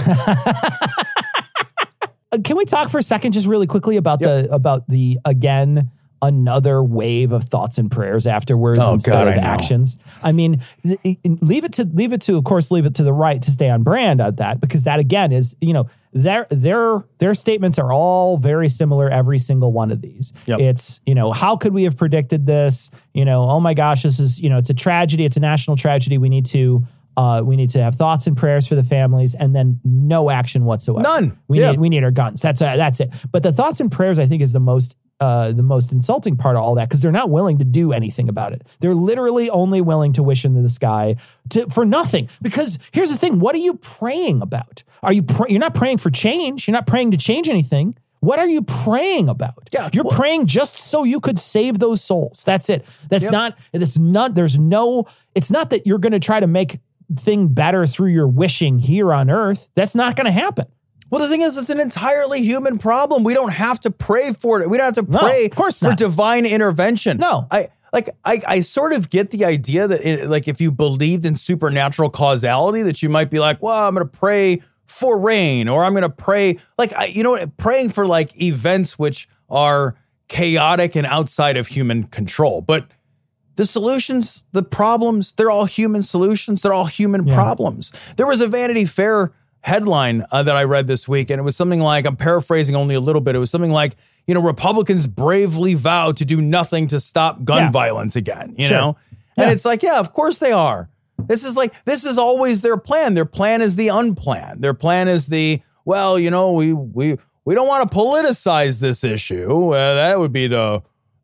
Can we talk for a second, just really quickly about yep. the, about the, again, another wave of thoughts and prayers afterwards oh, instead God, of I actions. I mean, th- leave it to, leave it to, of course, leave it to the right to stay on brand at that, because that again is, you know, their, their, their statements are all very similar. Every single one of these. Yep. It's, you know, how could we have predicted this? You know, oh my gosh, this is, you know, it's a tragedy. It's a national tragedy. We need to, Uh, we need to have thoughts and prayers for the families, and then no action whatsoever. None. We yeah. need we need our guns. That's uh, that's it. But the thoughts and prayers, I think, is the most uh, the most insulting part of all that, because they're not willing to do anything about it. They're literally only willing to wish into the sky to for nothing. Because here's the thing: what are you praying about? Are you pray- you're not praying for change? You're not praying to change anything. What are you praying about? Yeah, you're well, praying just so you could save those souls. That's it. That's yep. not. It's not. There's no. It's not that you're going to try to make thing better through your wishing here on earth. That's not going to happen. Well, the thing is, it's an entirely human problem. We don't have to pray for it. We don't have to pray no, of course for not. divine intervention. No. I like I, I sort of get the idea that it, like if you believed in supernatural causality, that you might be like, well, I'm going to pray for rain, or I'm going to pray like, I, you know, praying for like events which are chaotic and outside of human control. But the solutions, the problems, they're all human solutions. They're all human yeah. problems. There was a Vanity Fair headline uh, that I read this week, and it was something like, I'm paraphrasing only a little bit. It was something like, you know, Republicans bravely vow to do nothing to stop gun yeah. violence again, you sure. know? And yeah. it's like, yeah, of course they are. This is like, this is always their plan. Their plan is the unplanned. Their plan is the, well, you know, we we we don't want to politicize this issue. Uh, that would be the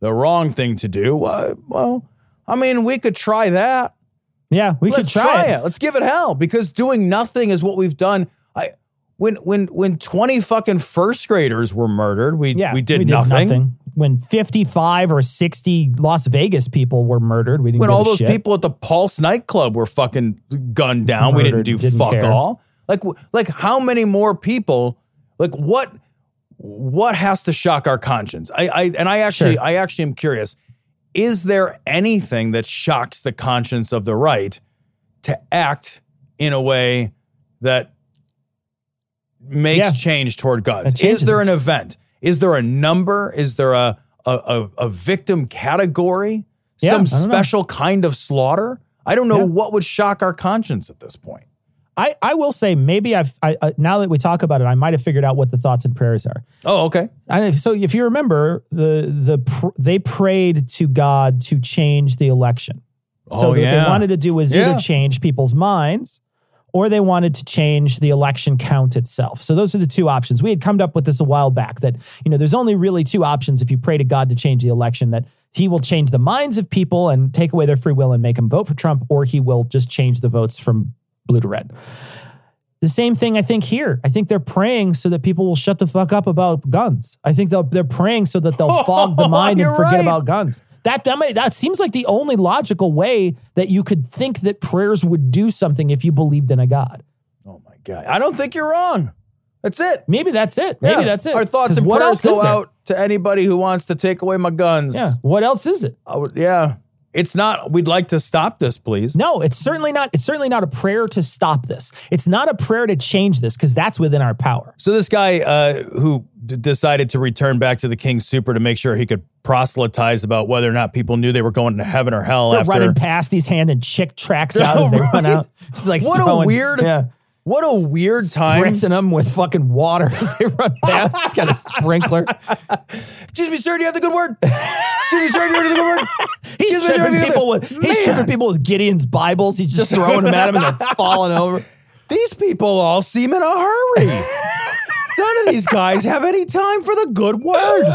the wrong thing to do. Well, well I mean, we could try that. Yeah, we Let's could try, try it. it. Let's give it hell, because doing nothing is what we've done. I when when when twenty fucking first graders were murdered, we Yeah, we did, we did nothing. nothing. When fifty-five or sixty Las Vegas people were murdered, we didn't When give all a those shit. people at the Pulse nightclub were fucking gunned down, we didn't Murdered, do didn't fuck care. all. Like like how many more people? Like what what has to shock our conscience? I I and I actually Sure. I actually am curious. Is there anything that shocks the conscience of the right to act in a way that makes Yeah. change toward guns? That changes Is there it. an event? Is there a number? Is there a a, a, a victim category? Yeah, Some I don't know. special kind of slaughter? I don't know Yeah. what would shock our conscience at this point. I, I will say maybe I've I, uh, now that we talk about it, I might have figured out what the thoughts and prayers are. Oh, okay. I, so if you remember, the the pr- they prayed to God to change the election. So Oh, what yeah. they wanted to do was Yeah. either change people's minds, or they wanted to change the election count itself. So those are the two options. We had come up with this a while back that, you know, there's only really two options if you pray to God to change the election, that he will change the minds of people and take away their free will and make them vote for Trump, or he will just change the votes from blue to red. The same thing, I think, here. I think they're praying so that people will shut the fuck up about guns. I think they'll, they're praying so that they'll fog the mind and You're forget right. about guns. That, that, might, that seems like the only logical way that you could think that prayers would do something if you believed in a God. Oh my God. I don't think you're wrong. That's it. Maybe that's it. Maybe Yeah. that's it. Our thoughts 'Cause and what prayers else is go there? out to anybody who wants to take away my guns. Yeah. What else is it? I would, yeah. It's not, we'd like to stop this, please. No, it's certainly not. It's certainly not a prayer to stop this. It's not a prayer to change this, because that's within our power. So this guy uh, who d- decided to return back to the King Super to make sure he could proselytize about whether or not people knew they were going to heaven or hell They're after. running past these hand and chick tracks out as they Right. run out. It's like What a throwing- weird- yeah. What a weird time. Spritzing them with fucking water as they run past. It's got a sprinkler. Excuse me, sir, do you have the good word? Excuse me, sir, do you have the good word? He's Excuse me, sir, do you tripping have the people good- with he's Man. tripping people with Gideon's Bibles. He's just throwing them at them and they're falling over. These people all seem in a hurry. None of these guys have any time for the good word.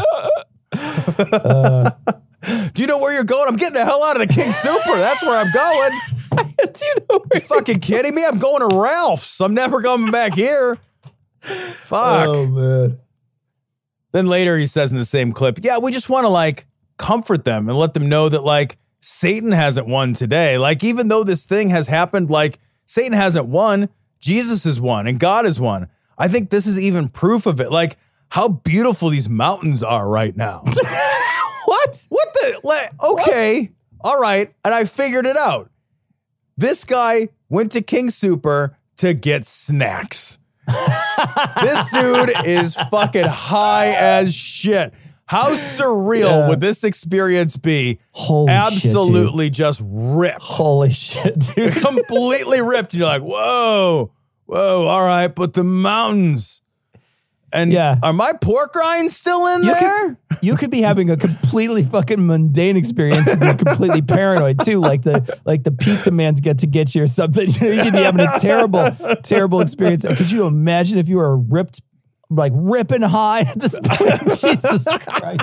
Uh, Do you know where you're going? I'm getting the hell out of the King Super. That's where I'm going. Do you know where You fucking kidding me? I'm going to Ralph's. I'm never coming back here. Fuck. Oh man. Then later he says in the same clip, yeah, we just want to like comfort them and let them know that like Satan hasn't won today. Like, even though this thing has happened, like Satan hasn't won, Jesus has won and God has won. I think this is even proof of it. Like how beautiful these mountains are right now. What? What the? Like, okay. All right. And I figured it out. This guy went to King Super to get snacks. This dude is fucking high as shit. How surreal Yeah. would this experience be? Holy Absolutely shit, dude. just ripped. Holy shit, dude. Completely ripped. You're like, whoa, whoa, all right, but the mountains. And Yeah. are my pork rinds still in You there? could, you could be having a completely fucking mundane experience and be completely paranoid too, like the like the pizza man's get to get you or something. You know, you could be having a terrible, terrible experience. Could you imagine if you were ripped, like ripping high at this point? Jesus Christ.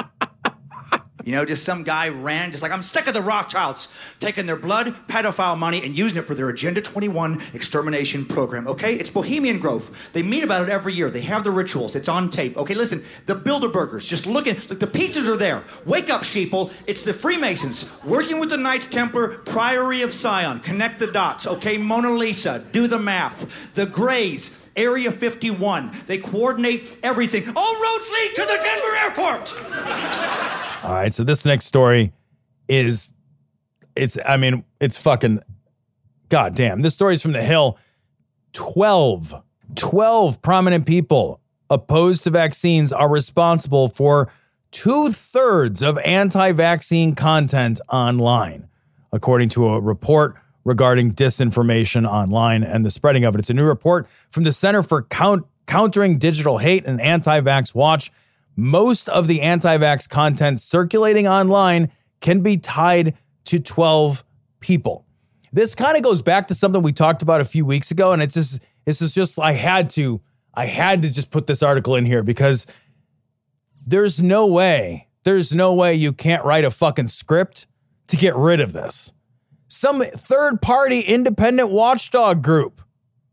You know, just some guy ran, just like, I'm sick of the Rothschilds taking their blood, pedophile money, and using it for their Agenda twenty-one extermination program, okay? It's Bohemian Grove. They meet about it every year. They have the rituals. It's on tape. Okay, listen, the Bilderbergers, just looking, look, the pizzas are there. Wake up, sheeple. It's the Freemasons, working with the Knights Templar, Priory of Sion. Connect the dots, okay? Mona Lisa, do the math. The Greys, Area fifty-one. They coordinate everything. All roads lead to the Denver airport. All right, so this next story is, it's, I mean, it's fucking, goddamn. This story is from The Hill. twelve, twelve prominent people opposed to vaccines are responsible for two-thirds of anti-vaccine content online, according to a report regarding disinformation online and the spreading of it. It's a new report from the Center for Count- Countering Digital Hate and Anti-Vax Watch. Most of the anti-vax content circulating online can be tied to twelve people. This kind of goes back to something we talked about a few weeks ago, and it's just, this is just, I had to, I had to just put this article in here because there's no way there's no way you can't write a fucking script to get rid of this. Some third-party independent watchdog group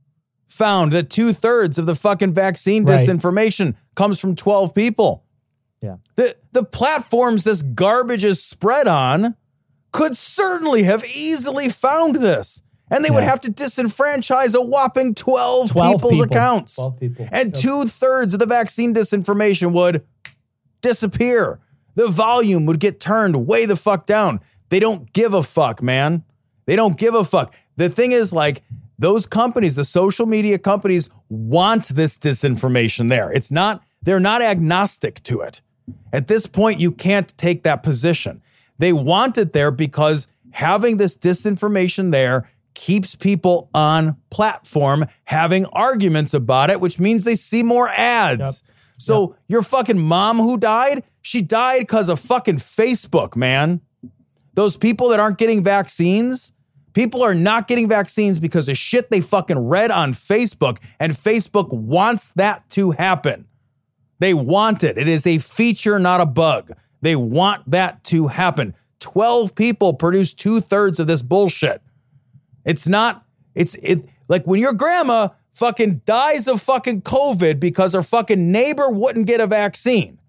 found that two-thirds of the fucking vaccine Right. disinformation comes from twelve people. Yeah. The, the platforms this garbage is spread on could certainly have easily found this. And they would Yeah. have to disenfranchise a whopping twelve, twelve people's people. accounts. twelve people. And Yep. two-thirds of the vaccine disinformation would disappear. The volume would get turned way the fuck down. They don't give a fuck, man. They don't give a fuck. The thing is, like, those companies, the social media companies, want this disinformation there. It's not, they're not agnostic to it. At this point, you can't take that position. They want it there because having this disinformation there keeps people on platform having arguments about it, which means they see more ads. Yep. So your fucking mom who died, she died because of fucking Facebook, man. Those people that aren't getting vaccines, people are not getting vaccines because of shit they fucking read on Facebook, and Facebook wants that to happen. They want it. It is a feature, not a bug. They want that to happen. twelve people produce two-thirds of this bullshit. It's not, it's it like when your grandma fucking dies of fucking COVID because her fucking neighbor wouldn't get a vaccine.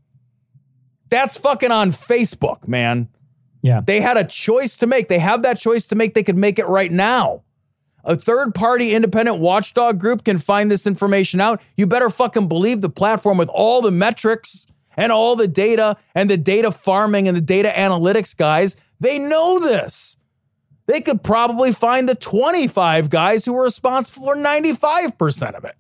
That's fucking on Facebook, man. Yeah. They had a choice to make. They have that choice to make. They could make it right now. A third-party independent watchdog group can find this information out. You better fucking believe the platform with all the metrics and all the data and the data farming and the data analytics guys, they know this. They could probably find the twenty-five guys who were responsible for ninety-five percent of it.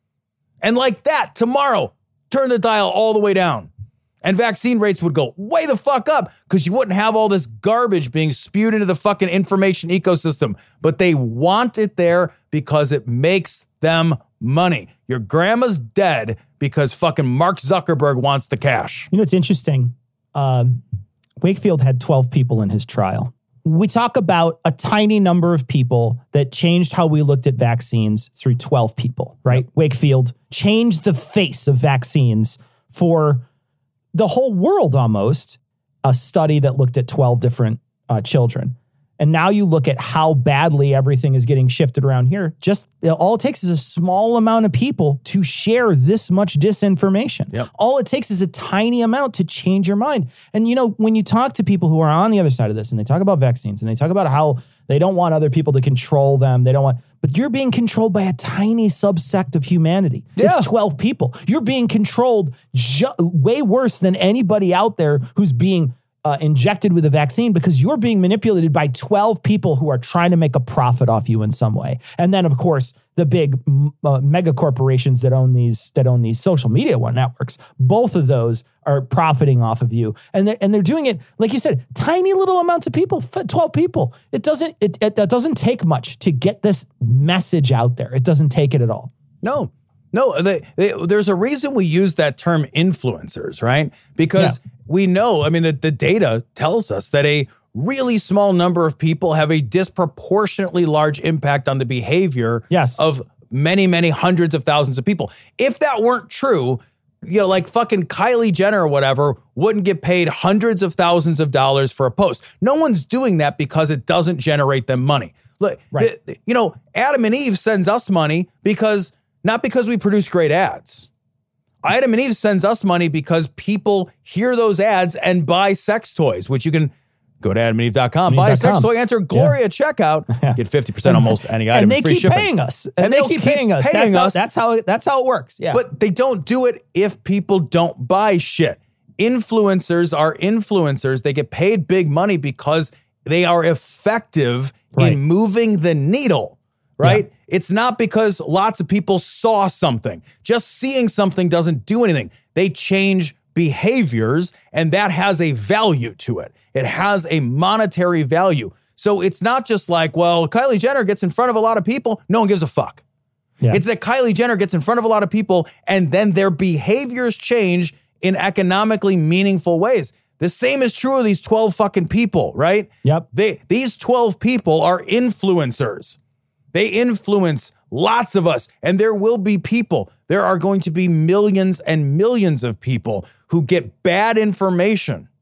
And like that, tomorrow, turn the dial all the way down. And vaccine rates would go way the fuck up because you wouldn't have all this garbage being spewed into the fucking information ecosystem. But they want it there because it makes them money. Your grandma's dead because fucking Mark Zuckerberg wants the cash. You know, it's interesting. Um, Wakefield had twelve people in his trial. We talk about a tiny number of people that changed how we looked at vaccines through twelve people, right? Yep. Wakefield changed the face of vaccines for the whole world almost, a study that looked at twelve different uh, children. And now you look at how badly everything is getting shifted around here. Just all it takes is a small amount of people to share this much disinformation. Yep. All it takes is a tiny amount to change your mind. And, you know, when you talk to people who are on the other side of this and they talk about vaccines and they talk about how they don't want other people to control them, they don't want, but you're being controlled by a tiny subsect of humanity. Yeah. It's twelve people. You're being controlled ju- way worse than anybody out there who's being Uh, injected with a vaccine because you're being manipulated by twelve people who are trying to make a profit off you in some way. And then, of course, the big uh, mega corporations that own these that own these social media networks, both of those are profiting off of you. And they're, and they're doing it, like you said, tiny little amounts of people, twelve people. It doesn't, it, it, it doesn't take much to get this message out there. It doesn't take it at all. No. No, they, they, there's a reason we use that term influencers, right? Because yeah. we know, I mean, the, the data tells us that a really small number of people have a disproportionately large impact on the behavior yes. of many, many hundreds of thousands of people. If that weren't true, you know, like fucking Kylie Jenner or whatever wouldn't get paid hundreds of thousands of dollars for a post. No one's doing that because it doesn't generate them money. Look, right. the, you know, Adam and Eve sends us money because not because we produce great ads. Adam and Eve sends us money because people hear those ads and buy sex toys, which you can go to adam and eve dot com, buy a sex toy, enter Gloria yeah. checkout, yeah. get fifty percent almost any item. And they free keep shipping. paying us. And, and they keep paying us. Paying that's, us. How, that's, how, that's how it works. Yeah. But they don't do it if people don't buy shit. Influencers are influencers. They get paid big money because they are effective right. in moving the needle, right? Yeah. It's not because lots of people saw something. Just seeing something doesn't do anything. They change behaviors, and that has a value to it. It has a monetary value. So it's not just like, well, Kylie Jenner gets in front of a lot of people. No one gives a fuck. Yeah. It's that Kylie Jenner gets in front of a lot of people, and then their behaviors change in economically meaningful ways. The same is true of these twelve fucking people, right? Yep. They, these twelve people are influencers. They influence lots of us, and there will be people. There are going to be millions and millions of people who get bad information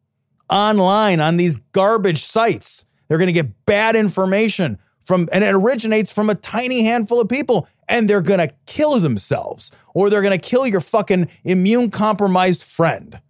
online on these garbage sites. They're going to get bad information from, and it originates from a tiny handful of people, and they're going to kill themselves, or they're going to kill your fucking immune compromised friend.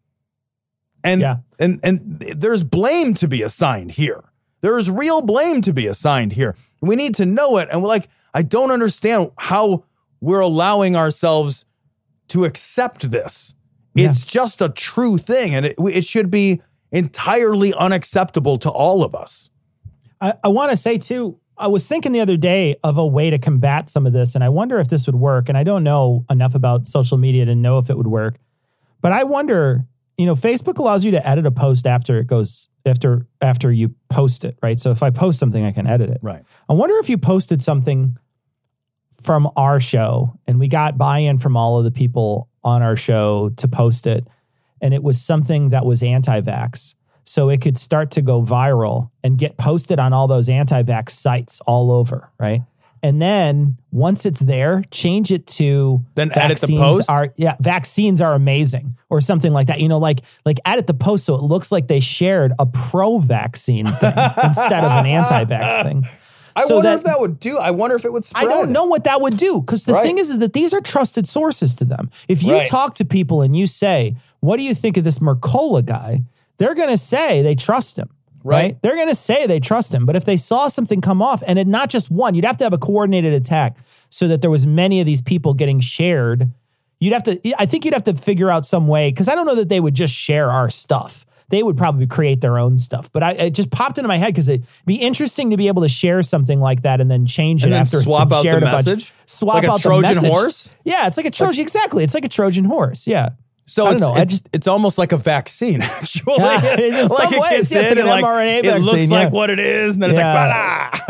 And, Yeah. and, and there's blame to be assigned here. There's real blame to be assigned here. We need to know it. And we're like, I don't understand how we're allowing ourselves to accept this. Yeah. It's just a true thing. And it, it should be entirely unacceptable to all of us. I, I want to say too, I was thinking the other day of a way to combat some of this, and I wonder if this would work. And I don't know enough about social media to know if it would work. But I wonder, you know, Facebook allows you to edit a post after it goes, after after you post it, right? So if I post something, I can edit it. Right. I wonder if you posted something from our show and we got buy-in from all of the people on our show to post it, and it was something that was anti-vax. So it could start to go viral and get posted on all those anti-vax sites all over, right? And then once it's there, change it to Then edit the post? Are, yeah, vaccines are amazing or something like that. You know, like like edit the post so it looks like they shared a pro-vaccine thing instead of an anti-vax thing. I So wonder that- if that would do. I wonder if it would spread. I don't know what that would do, because the Right. thing is, is that these are trusted sources to them. If you Right. talk to people and you say, what do you think of this Mercola guy? They're going to say they trust him, right? Right. They're going to say they trust him. But if they saw something come off, and it not just one, you'd have to have a coordinated attack so that there was many of these people getting shared. You'd have to, I think you'd have to figure out some way, because I don't know that they would just share our stuff. They would probably create their own stuff. But I, it just popped into my head because it'd be interesting to be able to share something like that and then change it And then after it's swap been out the shared a bunch. message? Swap Like a out Trojan the message. horse? Yeah, it's like a Trojan. Exactly. It's like a Trojan horse. Yeah. So I don't it's, know. it- I just it's almost like a vaccine, actually. Yeah, in some like it ways, gets yeah, it's in like and an like, mRNA it looks vaccine, like yeah. what it is, and then it's Yeah. like,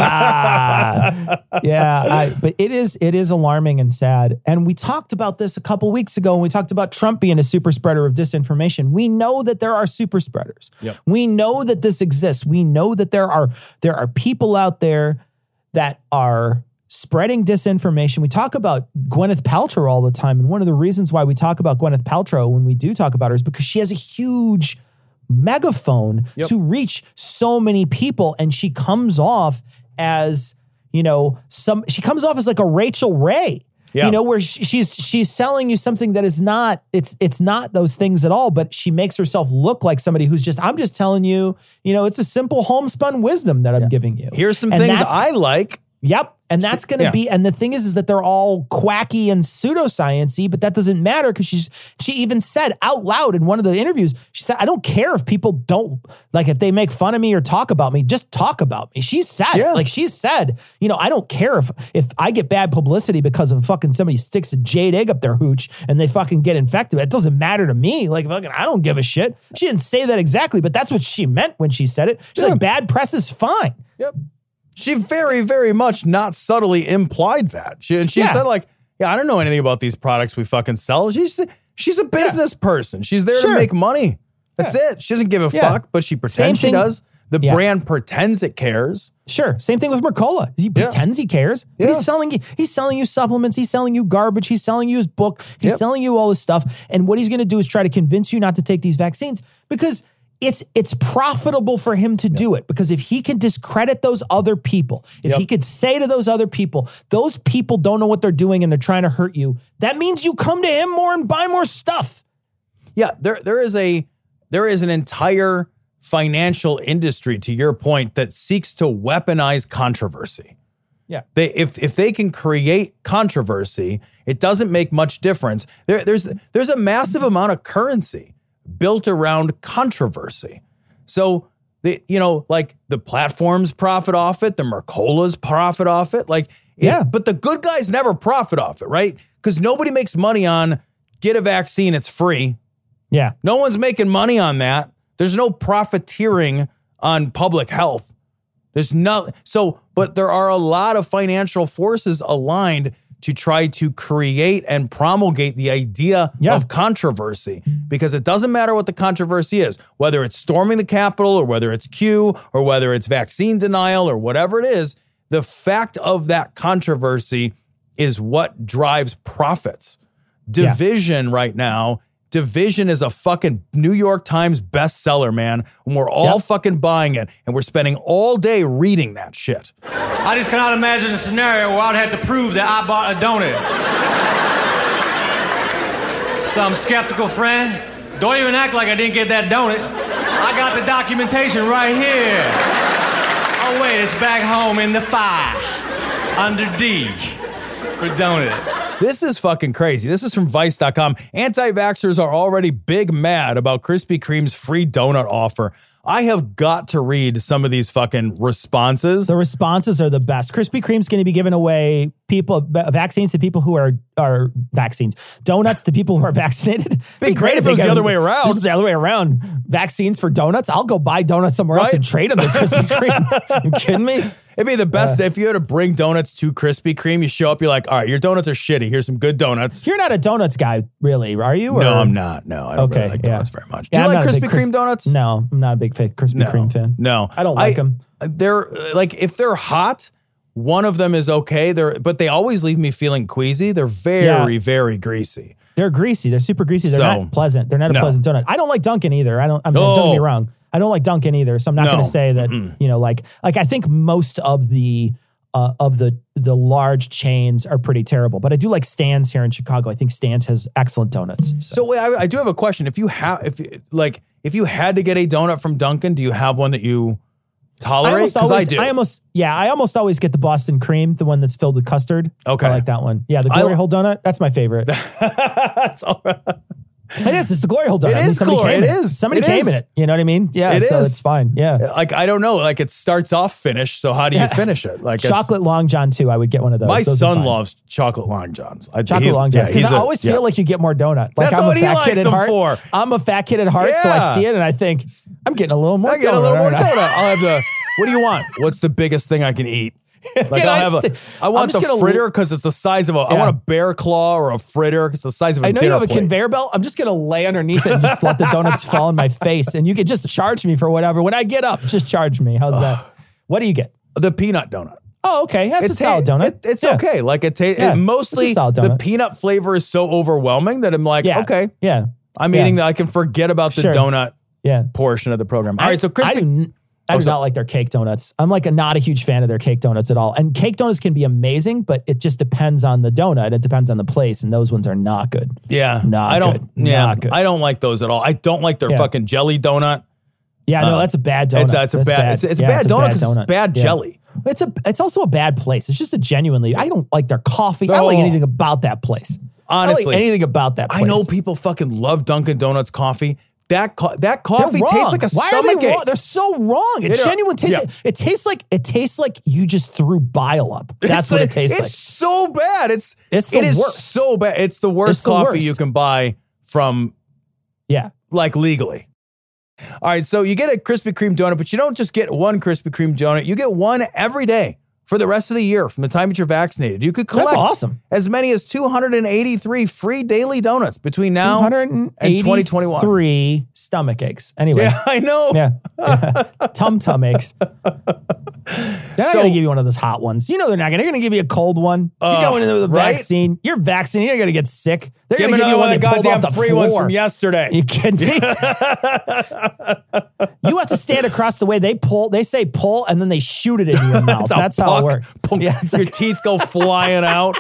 bah, ah, yeah, I, but it is it is alarming and sad. And we talked about this a couple weeks ago when we talked about Trump being a super spreader of disinformation. We know that there are super spreaders. Yep. We know that this exists. We know that there are there are people out there that are spreading disinformation. We talk about Gwyneth Paltrow all the time, and one of the reasons why we talk about Gwyneth Paltrow when we do talk about her is because she has a huge megaphone Yep. to reach so many people, and she comes off as, you know, some she comes off as like a Rachel Ray. Yeah. You know, where she- she's she's selling you something that is not it's it's not those things at all, but she makes herself look like somebody who's just I'm just telling you, you know, it's a simple homespun wisdom that I'm giving you. here's some And things that's- I like. Yep. And that's going to Yeah. be, and the thing is, is that they're all quacky and pseudoscience-y, but that doesn't matter because she's, she even said out loud in one of the interviews, she said, I don't care if people don't, like if they make fun of me or talk about me, just talk about me. She said, Yeah. it. Like she said, you know, I don't care if, if I get bad publicity because of fucking somebody sticks a jade egg up their hooch and they fucking get infected. It doesn't matter to me. Like fucking, I don't give a shit. She didn't say that exactly, but that's what she meant when she said it. She's Yeah. like, bad press is fine. Yep. She very, very much not subtly implied that. She and she Yeah. said like, yeah, I don't know anything about these products we fucking sell. She's she's a business person. She's there Sure. to make money. That's Yeah. it. She doesn't give a Yeah. fuck, but she pretends she thing- does. The Yeah. brand pretends it cares. Sure. Same thing with Mercola. He Yeah. pretends he cares. But Yeah. He's selling you, he's selling you supplements. He's selling you garbage. He's selling you his book. He's Yep. selling you all this stuff. And what he's going to do is try to convince you not to take these vaccines because it's it's profitable for him to do it. Because if he can discredit those other people, if Yep. he could say to those other people, those people don't know what they're doing and they're trying to hurt you, that means you come to him more and buy more stuff. Yeah, there there is a there is an entire financial industry, to your point, that seeks to weaponize controversy. Yeah. They if if they can create controversy, it doesn't make much difference. There, there's there's a massive amount of currency built around controversy. So the you know like the platforms profit off it, the Mercolas profit off it, like it- Yeah. But the good guys never profit off it, right? Because nobody makes money on get a vaccine, it's free. Yeah. No one's making money on that. There's no profiteering on public health. There's no, so, but there are a lot of financial forces aligned to try to create and promulgate the idea Yeah. of controversy, because it doesn't matter what the controversy is, whether it's storming the Capitol or whether it's Q or whether it's vaccine denial or whatever it is, the fact of that controversy is what drives profits. Division right now Division is a fucking New York Times bestseller, man. And we're all Yep. fucking buying it. And we're spending all day reading that shit. I just cannot imagine a scenario where I'd have to prove that I bought a donut. Some skeptical friend, don't even act like I didn't get that donut. I got the documentation right here. Oh wait, it's back home in the file, under D, for donut. This is fucking crazy. This is from Vice dot com. Anti-vaxxers are already big mad about Krispy Kreme's free donut offer. I have got to read some of these fucking responses. The responses are the best. Krispy Kreme's going to be giving away people vaccines to people who are are vaccines, donuts to people who are vaccinated. Be great if it was the other way around. This is the other way around. Vaccines for donuts. I'll go buy donuts somewhere else Right? and trade them to Krispy Kreme. You kidding me? It'd be the best Uh, if you had to bring donuts to Krispy Kreme. You show up, you're like, all right, your donuts are shitty. Here's some good donuts. You're not a donuts guy, really, are you? Or? No, I'm not. No, I don't Okay, really like yeah. donuts very much. Yeah, Do you I'm like not a Krispy big Kris- Kreme donuts? No, I'm not a big fa- Krispy No, Kreme fan. No, I don't like them. They're like if they're hot, one of them is okay. They're but they always leave me feeling queasy. They're very, Yeah. very greasy. They're greasy. They're super greasy. They're So, not pleasant. They're not a no. pleasant donut. I don't like Dunkin' either. I don't. I'm, Oh. Don't get me wrong. I don't like Dunkin' either. So I'm not No. going to say that. You know, like like I think most of the uh, of the the large chains are pretty terrible. But I do like Stan's here in Chicago. I think Stan's has excellent donuts. So, So wait, I, I do have a question. If you have, if you- like, if you had to get a donut from Dunkin', do you have one that you I tolerate? almost Because I always, do. I almost yeah. I almost always get the Boston cream, the one that's filled with custard. Okay. I like that one. Yeah, the I- Glory Hole donut. That's my favorite. That's all right. It is. It's the Glory Hole donut. It I mean, is somebody Glory. came It in is. Somebody It came is. in it. You know what I mean? Yeah. It so is. it's fine. Yeah. Like I don't know. Like it starts off finished. So how do you Yeah. finish it? Like it's- Chocolate Long John too. I would get one of those. My Those are son fine. loves chocolate long johns. I, chocolate he- long johns yeah, because he's I a- always yeah. feel like you get more donut. Like That's I'm what a he fat likes kid at them heart. for. I'm a fat kid at heart, so I Yeah. see it and I think I'm getting a little more. I get donut, a little more aren't I? donut. I'll have the. What do you want? What's the biggest thing I can eat? Like Can I I'll have a. just- I I'm want just the gonna- fritter because it's the size of a. I Yeah. want a bear claw or a fritter because it's the size of a I know dinner you have a plate. conveyor belt. I'm just gonna lay underneath it and just let the donuts fall in my face, and you can just charge me for whatever. When I get up, just charge me. How's that? What do you get? The peanut donut. Oh, okay. That's a It solid ta- donut. it- it's Yeah. okay. Like it, ta- Yeah, it mostly it's a solid the donut. peanut flavor is so overwhelming that I'm like, Yeah. okay, Yeah. I'm Yeah. eating that. I can forget about the Sure. donut Yeah. portion of the program. All right, so I crispy. do, I Oh, do so- not like their cake donuts. I'm like a, not a huge fan of their cake donuts at all. And cake donuts can be amazing, but it just depends on the donut. It depends on the place, and those ones are not good. Yeah, Not I don't. good. Yeah, Not good. I don't like those at all. I don't like their Yeah. fucking jelly donut. Yeah, no, Uh, that's a bad donut. It's, it's a That's bad. It's, it's Yeah, a bad donut because it's donut. bad Yeah. jelly. It's a. It's also a bad place. It's just a genuinely. I don't like their coffee. I don't like Oh. anything about that place. I don't Honestly, like anything about that place. I know people fucking love Dunkin' Donuts coffee. That co- that coffee They're tastes wrong. like a Why stomach are they ache. wrong? They're so wrong. It It, uh, genuinely tastes. yeah. Like, it tastes like it tastes like you just threw bile up. That's It's what like- it tastes it's like. so bad. It's It's the it is worst. so bad. It's the worst It's the coffee worst. you can buy from Yeah. like legally. All right, so you get a Krispy Kreme donut, but you don't just get one Krispy Kreme donut. You get one every day for the rest of the year from the time that you're vaccinated. You could collect That's awesome. as many as two hundred eighty-three free daily donuts between now and twenty twenty-one. Three stomach aches. Anyway. Yeah, I know. Yeah. Tum tum aches. They're not So- going to give you one of those hot ones. You know they're not going to. They're going to give you a cold one. Uh, You're going into the right? vaccine. You're vaccinated. You're going to get sick. They're Give going me to give another you one one of the they pulled goddamn off the free floor. ones from yesterday. You kidding me? You have to stand across the way they pull. They say pull, and then they shoot it into your mouth. It's a That's how puck. it works. Punk. Yeah, it's Your like- teeth go flying out.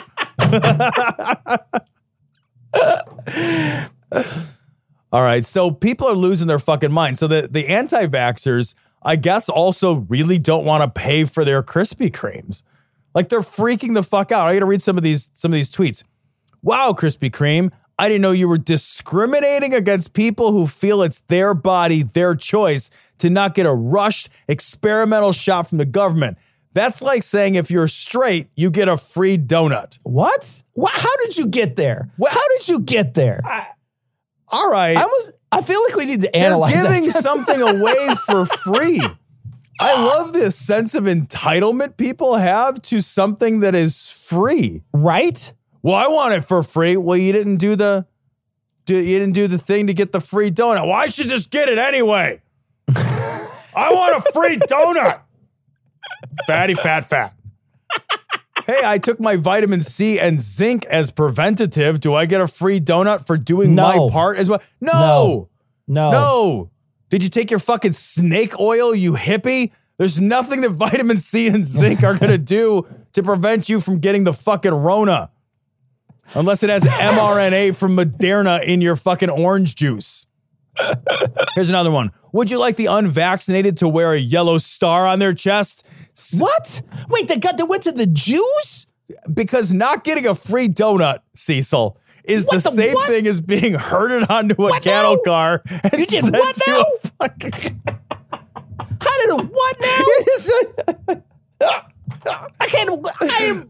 All right, so people are losing their fucking mind. So the, the anti-vaxxers, I guess, also really don't want to pay for their Krispy Kremes. Like they're freaking the fuck out. I got to read some of these some of these tweets. Wow, Krispy Kreme, I didn't know you were discriminating against people who feel it's their body, their choice to not get a rushed experimental shot from the government. That's like saying if you're straight, you get a free donut. What? What? How did you get there? What? How did you get there? All right. I almost. I feel like we need to They're analyze. giving that. something away for free. I love this sense of entitlement people have to something that is free. Right? Well, I want it for free. Well, you didn't do the do, you didn't do the thing to get the free donut. Well, I should just get it anyway. I want a free donut. Fatty, fat, fat. hey, I took my vitamin C and zinc as preventative. Do I get a free donut for doing No. my part as well? No. No. No. Did you take your fucking snake oil, you hippie? There's nothing that vitamin C and zinc are going to do to prevent you from getting the fucking Rona. Unless it has M R N A from Moderna in your fucking orange juice. Here's another one. Would you like the unvaccinated to wear a yellow star on their chest? What? Wait, they got they went to the Jews? Because not getting a free donut, Cecil, is What the, the same what? thing as being herded onto a What cattle now? car. And You did sent what to now? a fucking- How did it, what now? I can't, I am,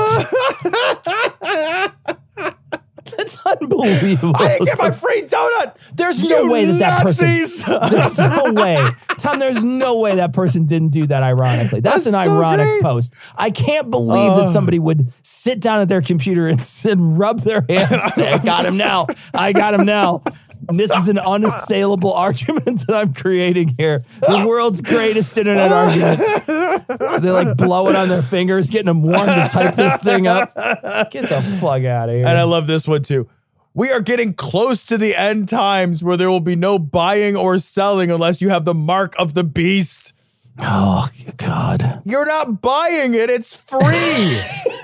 what? That's unbelievable. I didn't get my free donut. There's You no way that that Nazis. person, there's no way. Tom, there's no way that person didn't do that ironically. That's, That's an so ironic great. post. I can't believe Uh. that somebody would sit down at their computer and, s- and rub their hands and say, I got him now. I got him now. And this is an unassailable argument that I'm creating here. The world's greatest internet argument. They like blow it on their fingers, getting them warm to type this thing up. Get the fuck out of here. And I love this one too. We are getting close to the end times where there will be no buying or selling unless you have the mark of the beast. Oh, God. You're not buying it. It's free.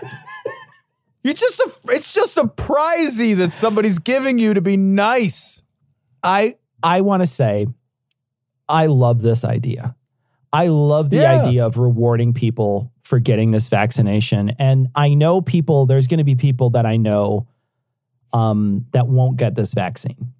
You just a, it's just a prizey that somebody's giving you to be nice. I I want to say I love this idea. I love the Yeah. idea of rewarding people for getting this vaccination. And I know people, there's going to be people that I know um, that won't get this vaccine.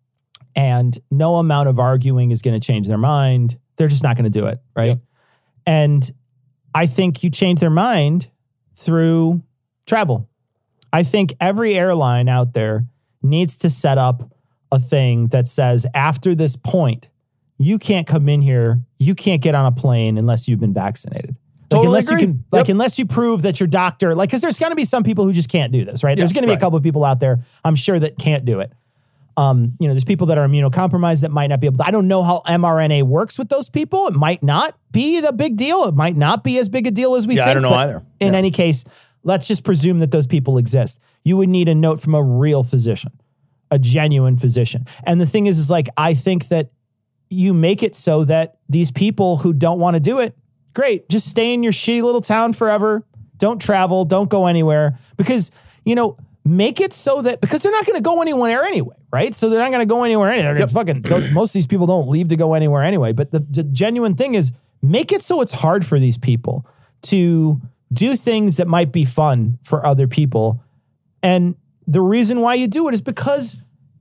And no amount of arguing is going to change their mind. They're just not going to do it, right? Yep. And I think you change their mind through travel. I think every airline out there needs to set up a thing that says after this point, you can't come in here, you can't get on a plane unless you've been vaccinated. Like Totally unless agree. you can, like Yep. unless you prove that your doctor, like, because there's going to be some people who just can't do this, right? Yeah, there's going to be right. a couple of people out there, I'm sure, that can't do it. Um, you know, there's people that are immunocompromised that might not be able to. I don't know how M R N A works with those people. It might not be the big deal. It might not be as big a deal as we Yeah, I think. don't know but either. In Yeah. any case, let's just presume that those people exist. You would need a note from a real physician, a genuine physician. And the thing is, is like, I think that you make it so that these people who don't want to do it, great, just stay in your shitty little town forever. Don't travel. Don't go anywhere. Because, you know, make it so that, because they're not going to go anywhere anyway, right? So they're not going to go anywhere anyway. They're going to fucking go, most of these people don't leave to go anywhere anyway. But the, the genuine thing is, make it so it's hard for these people to do things that might be fun for other people. And the reason why you do it is because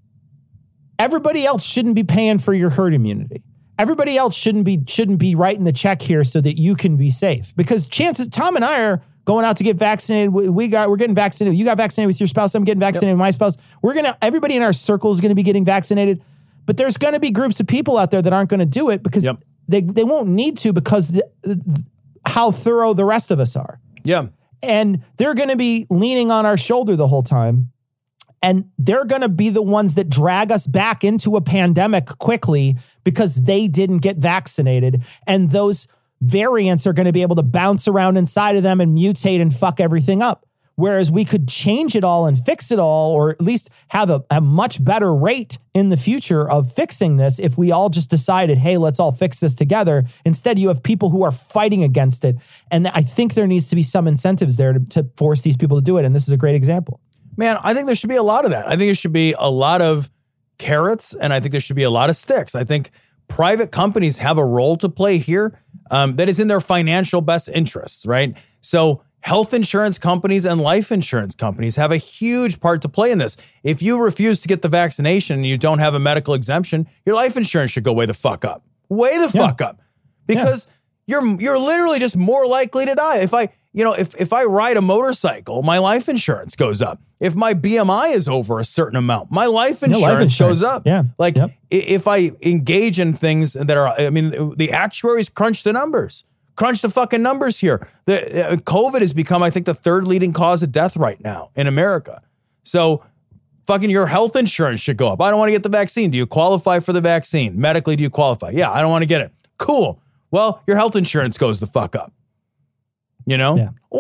everybody else shouldn't be paying for your herd immunity. Everybody else shouldn't be shouldn't be writing the check here so that you can be safe. Because chances, Tom and I are going out to get vaccinated. We, we got we're getting vaccinated. You got vaccinated with your spouse. I'm getting vaccinated Yep. with my spouse. We're gonna everybody in our circle is gonna be getting vaccinated. But there's gonna be groups of people out there that aren't gonna do it because Yep. they they won't need to because the, the, how thorough the rest of us are. Yeah. And they're going to be leaning on our shoulder the whole time. And they're going to be the ones that drag us back into a pandemic quickly because they didn't get vaccinated. And those variants are going to be able to bounce around inside of them and mutate and fuck everything up. Whereas we could change it all and fix it all, or at least have a, a much better rate in the future of fixing this if we all just decided, hey, let's all fix this together. Instead, you have people who are fighting against it. And I think there needs to be some incentives there to, to force these people to do it. And this is a great example. Man, I think there should be a lot of that. I think there should be a lot of carrots, and I think there should be a lot of sticks. I think private companies have a role to play here um, that is in their financial best interests, right? So health insurance companies and life insurance companies have a huge part to play in this. If you refuse to get the vaccination and you don't have a medical exemption, your life insurance should go way the fuck up. Way the Yeah. fuck up. Because you're you're literally just more likely to die. If I, you know, if if I ride a motorcycle, my life insurance goes up. If my B M I is over a certain amount, my life Yeah, insurance, life insurance. goes up. Yeah. Like Yep. i- if I engage in things that are, I mean, the actuaries crunch the numbers. Crunch the fucking numbers here. The uh, COVID has become, I think, the third leading cause of death right now in America. So fucking your health insurance should go up. I don't want to get the vaccine. Do you qualify for the vaccine? Medically, do you qualify? Yeah, I don't want to get it. Cool. Well, your health insurance goes the fuck up. You know? Yeah. Or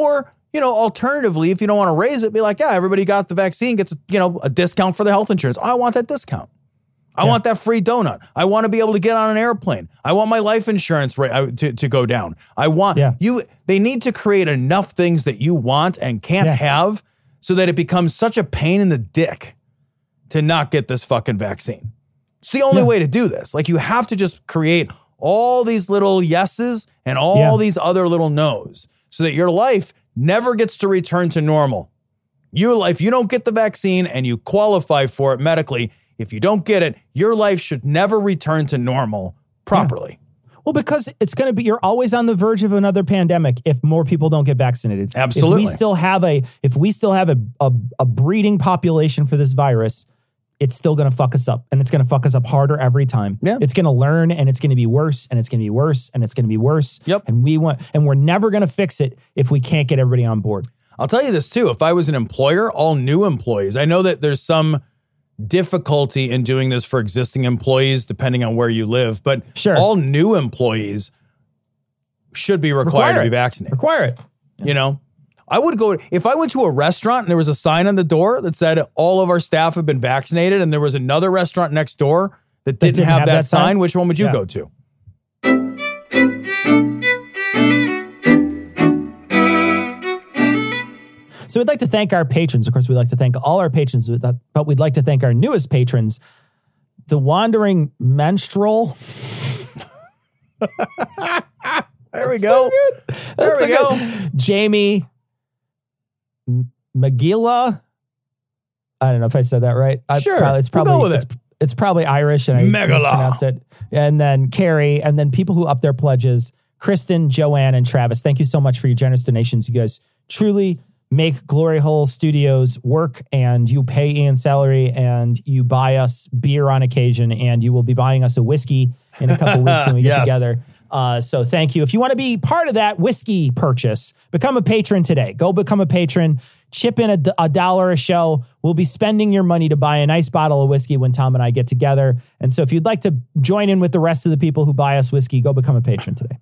you know, alternatively, if you don't want to raise it, be like, yeah, everybody got the vaccine, gets, you know, a discount for the health insurance. I want that discount. I yeah. want that free donut. I want to be able to get on an airplane. I want my life insurance rate to, to go down. I want yeah. you, they need to create enough things that you want and can't yeah. have so that it becomes such a pain in the dick to not get this fucking vaccine. It's the only yeah. way to do this. Like, you have to just create all these little yeses and all yeah. these other little no's so that your life never gets to return to normal. Your life, you don't get the vaccine and you qualify for it medically. If you don't get it, your life should never return to normal properly. Yeah. Well, because it's going to be, you're always on the verge of another pandemic if more people don't get vaccinated. Absolutely. If we still have a, if we still have a, a, a breeding population for this virus, it's still going to fuck us up, and it's going to fuck us up harder every time. Yeah. It's going to learn, and it's going to be worse, and it's going to be worse, and it's going to be worse. Yep. And we want, and we're never going to fix it if we can't get everybody on board. I'll tell you this too. If I was an employer, all new employees, I know that there's some difficulty in doing this for existing employees, depending on where you live, but sure. all new employees should be required Require to be it. vaccinated. Require it. Yeah. You know? I would go, if I went to a restaurant and there was a sign on the door that said all of our staff have been vaccinated, and there was another restaurant next door that didn't, didn't have, have that, that sign, sign, which one would you yeah. go to? So we'd like to thank our patrons. Of course, we'd like to thank all our patrons, but we'd like to thank our newest patrons, the Wandering Menstrual. There we go. So there we go. Good. Jamie Magilla. I don't know if I said that right. Sure. I, it's probably we'll go with it's, it. it's probably Irish, and I mispronounced it. And then Carrie, and then people who up their pledges, Kristen, Joanne, and Travis. Thank you so much for your generous donations. You guys truly make Glory Hole Studios work, and you pay Ian's salary, and you buy us beer on occasion, and you will be buying us a whiskey in a couple weeks when we get yes. together. Uh, so thank you. If you want to be part of that whiskey purchase, become a patron today. Go become a patron. Chip in a, a dollar a show. We'll be spending your money to buy a nice bottle of whiskey when Tom and I get together. And so if you'd like to join in with the rest of the people who buy us whiskey, go become a patron today.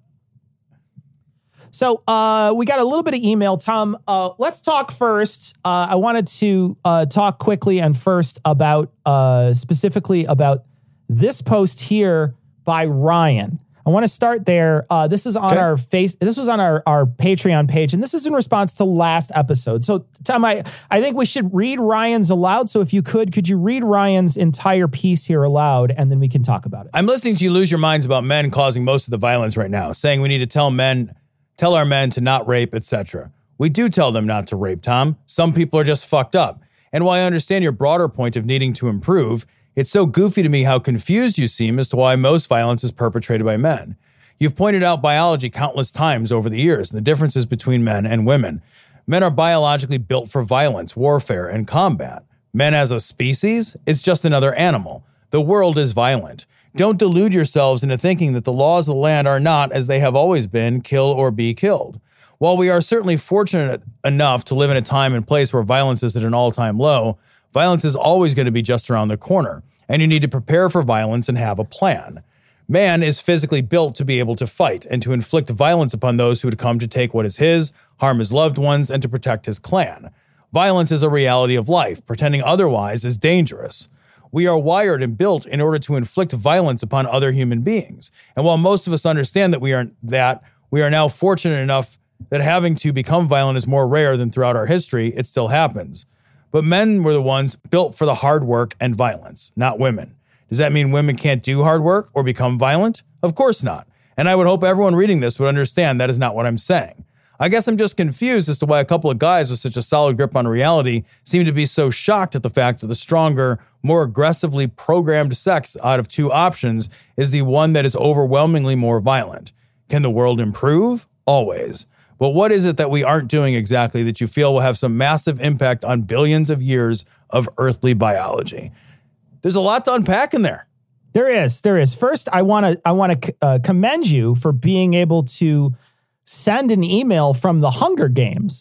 So uh, we got a little bit of email, Tom. Uh, let's talk first. Uh, I wanted to uh, talk quickly and first about uh, specifically about this post here by Ryan. I want to start there. Uh, this is on okay. our face. This was on our, our Patreon page, and this is in response to last episode. So, Tom, I, I think we should read Ryan's aloud. So if you could, could you read Ryan's entire piece here aloud, and then we can talk about it. I'm listening to you lose your minds about men causing most of the violence right now, saying we need to tell men, tell our men to not rape, et cetera. We do tell them not to rape, Tom. Some people are just fucked up. And while I understand your broader point of needing to improve, it's so goofy to me how confused you seem as to why most violence is perpetrated by men. You've pointed out biology countless times over the years and the differences between men and women. Men are biologically built for violence, warfare, and combat. Men as a species, it's just another animal. The world is violent. Don't delude yourselves into thinking that the laws of the land are not, as they have always been, kill or be killed. While we are certainly fortunate enough to live in a time and place where violence is at an all-time low, violence is always going to be just around the corner, and you need to prepare for violence and have a plan. Man is physically built to be able to fight and to inflict violence upon those who would come to take what is his, harm his loved ones, and to protect his clan. Violence is a reality of life. Pretending otherwise is dangerous. We are wired and built in order to inflict violence upon other human beings. And while most of us understand that we are that, we are now fortunate enough that having to become violent is more rare than throughout our history. It still happens. But men were the ones built for the hard work and violence, not women. Does that mean women can't do hard work or become violent? Of course not. And I would hope everyone reading this would understand that is not what I'm saying. I guess I'm just confused as to why a couple of guys with such a solid grip on reality seem to be so shocked at the fact that the stronger, more aggressively programmed sex out of two options is the one that is overwhelmingly more violent. Can the world improve? Always. But what is it that we aren't doing exactly that you feel will have some massive impact on billions of years of earthly biology? There's a lot to unpack in there. There is. There is. First, I want to I want to uh, commend you for being able to send an email from the Hunger Games.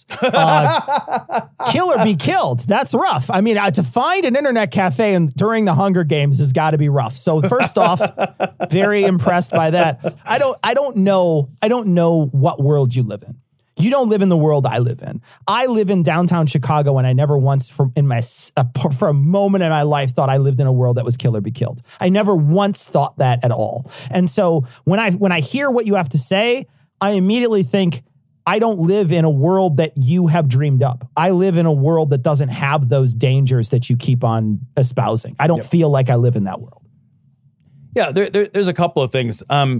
Uh, kill or be killed. That's rough. I mean, uh, to find an internet cafe and during the Hunger Games has got to be rough. So first off, very impressed by that. I don't I don't know I don't know what world you live in. You don't live in the world I live in. I live in downtown Chicago, and I never once for in my uh, for a moment in my life thought I lived in a world that was kill or be killed. I never once thought that at all. And so when I when I hear what you have to say, I immediately think, I don't live in a world that you have dreamed up. I live in a world that doesn't have those dangers that you keep on espousing. I don't yep. feel like I live in that world. Yeah, there, there, there's a couple of things. Um,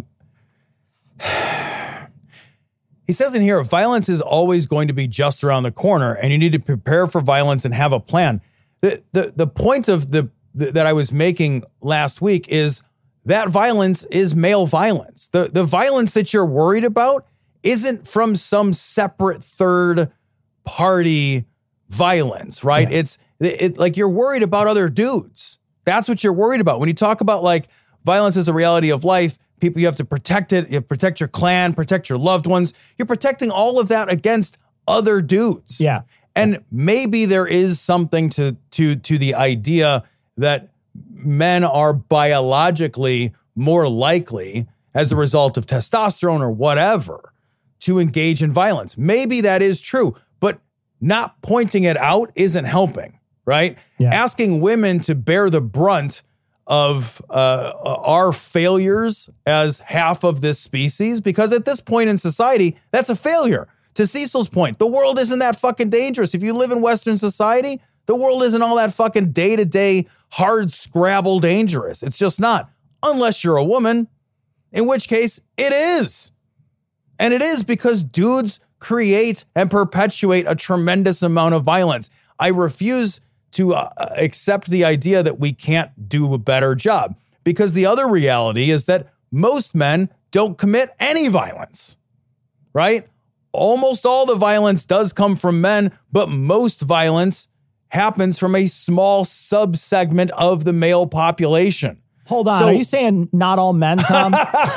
he says in here, violence is always going to be just around the corner, and you need to prepare for violence and have a plan. The the the point of the, the that I was making last week is that violence is male violence. The the violence that you're worried about isn't from some separate third party violence, right? Yeah. It's it, it like you're worried about other dudes. That's what you're worried about. When you talk about like violence is a reality of life, people, you have to protect it. You have to protect your clan, protect your loved ones. You're protecting all of that against other dudes. Yeah. And maybe there is something to to to the idea that men are biologically more likely as a result of testosterone or whatever to engage in violence. Maybe that is true, but not pointing it out isn't helping, right? Yeah. Asking women to bear the brunt of uh, our failures as half of this species, because at this point in society, that's a failure. To Cecil's point, the world isn't that fucking dangerous. If you live in Western society, the world isn't all that fucking day-to-day hard scrabble dangerous. It's just not, unless you're a woman, in which case it is. And it is because dudes create and perpetuate a tremendous amount of violence. I refuse to uh, accept the idea that we can't do a better job, because the other reality is that most men don't commit any violence, right? Almost all the violence does come from men, but most violence happens from a small subsegment of the male population. Hold on. So, are you saying not all men, Tom?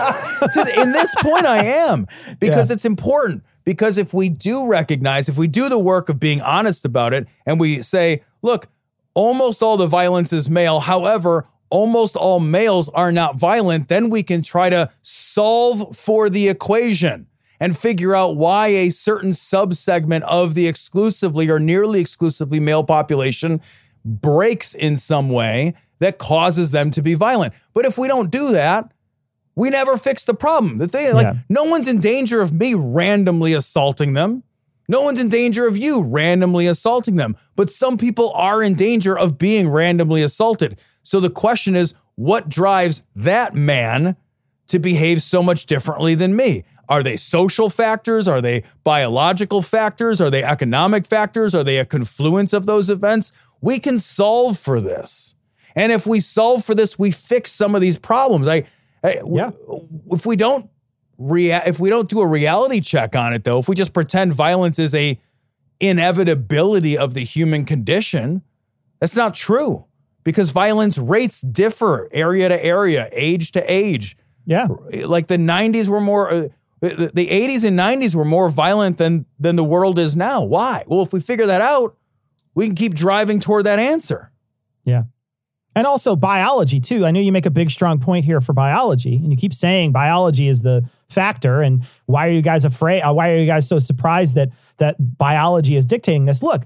In this point, I am, because yeah. it's important. Because if we do recognize, if we do the work of being honest about it, and we say, look, almost all the violence is male. However, almost all males are not violent. Then we can try to solve for the equation and figure out why a certain subsegment of the exclusively or nearly exclusively male population breaks in some way that causes them to be violent. But if we don't do that, we never fix the problem. The thing, like, yeah. no one's in danger of me randomly assaulting them. No one's in danger of you randomly assaulting them. But some people are in danger of being randomly assaulted. So the question is, what drives that man to behave so much differently than me? Are they social factors? Are they biological factors? Are they economic factors? Are they a confluence of those events? We can solve for this. And if we solve for this, we fix some of these problems. I, I yeah. If we don't rea- if we don't do a reality check on it, though, if we just pretend violence is a inevitability of the human condition, that's not true, because violence rates differ area to area, age to age. Yeah. Like the nineties were more, uh, the, the eighties and nineties were more violent than, than the world is now. Why? Well, if we figure that out, we can keep driving toward that answer. Yeah. And also biology, too. I know you make a big, strong point here for biology, and you keep saying biology is the factor. And why are you guys afraid? Uh, why are you guys so surprised that that biology is dictating this? Look,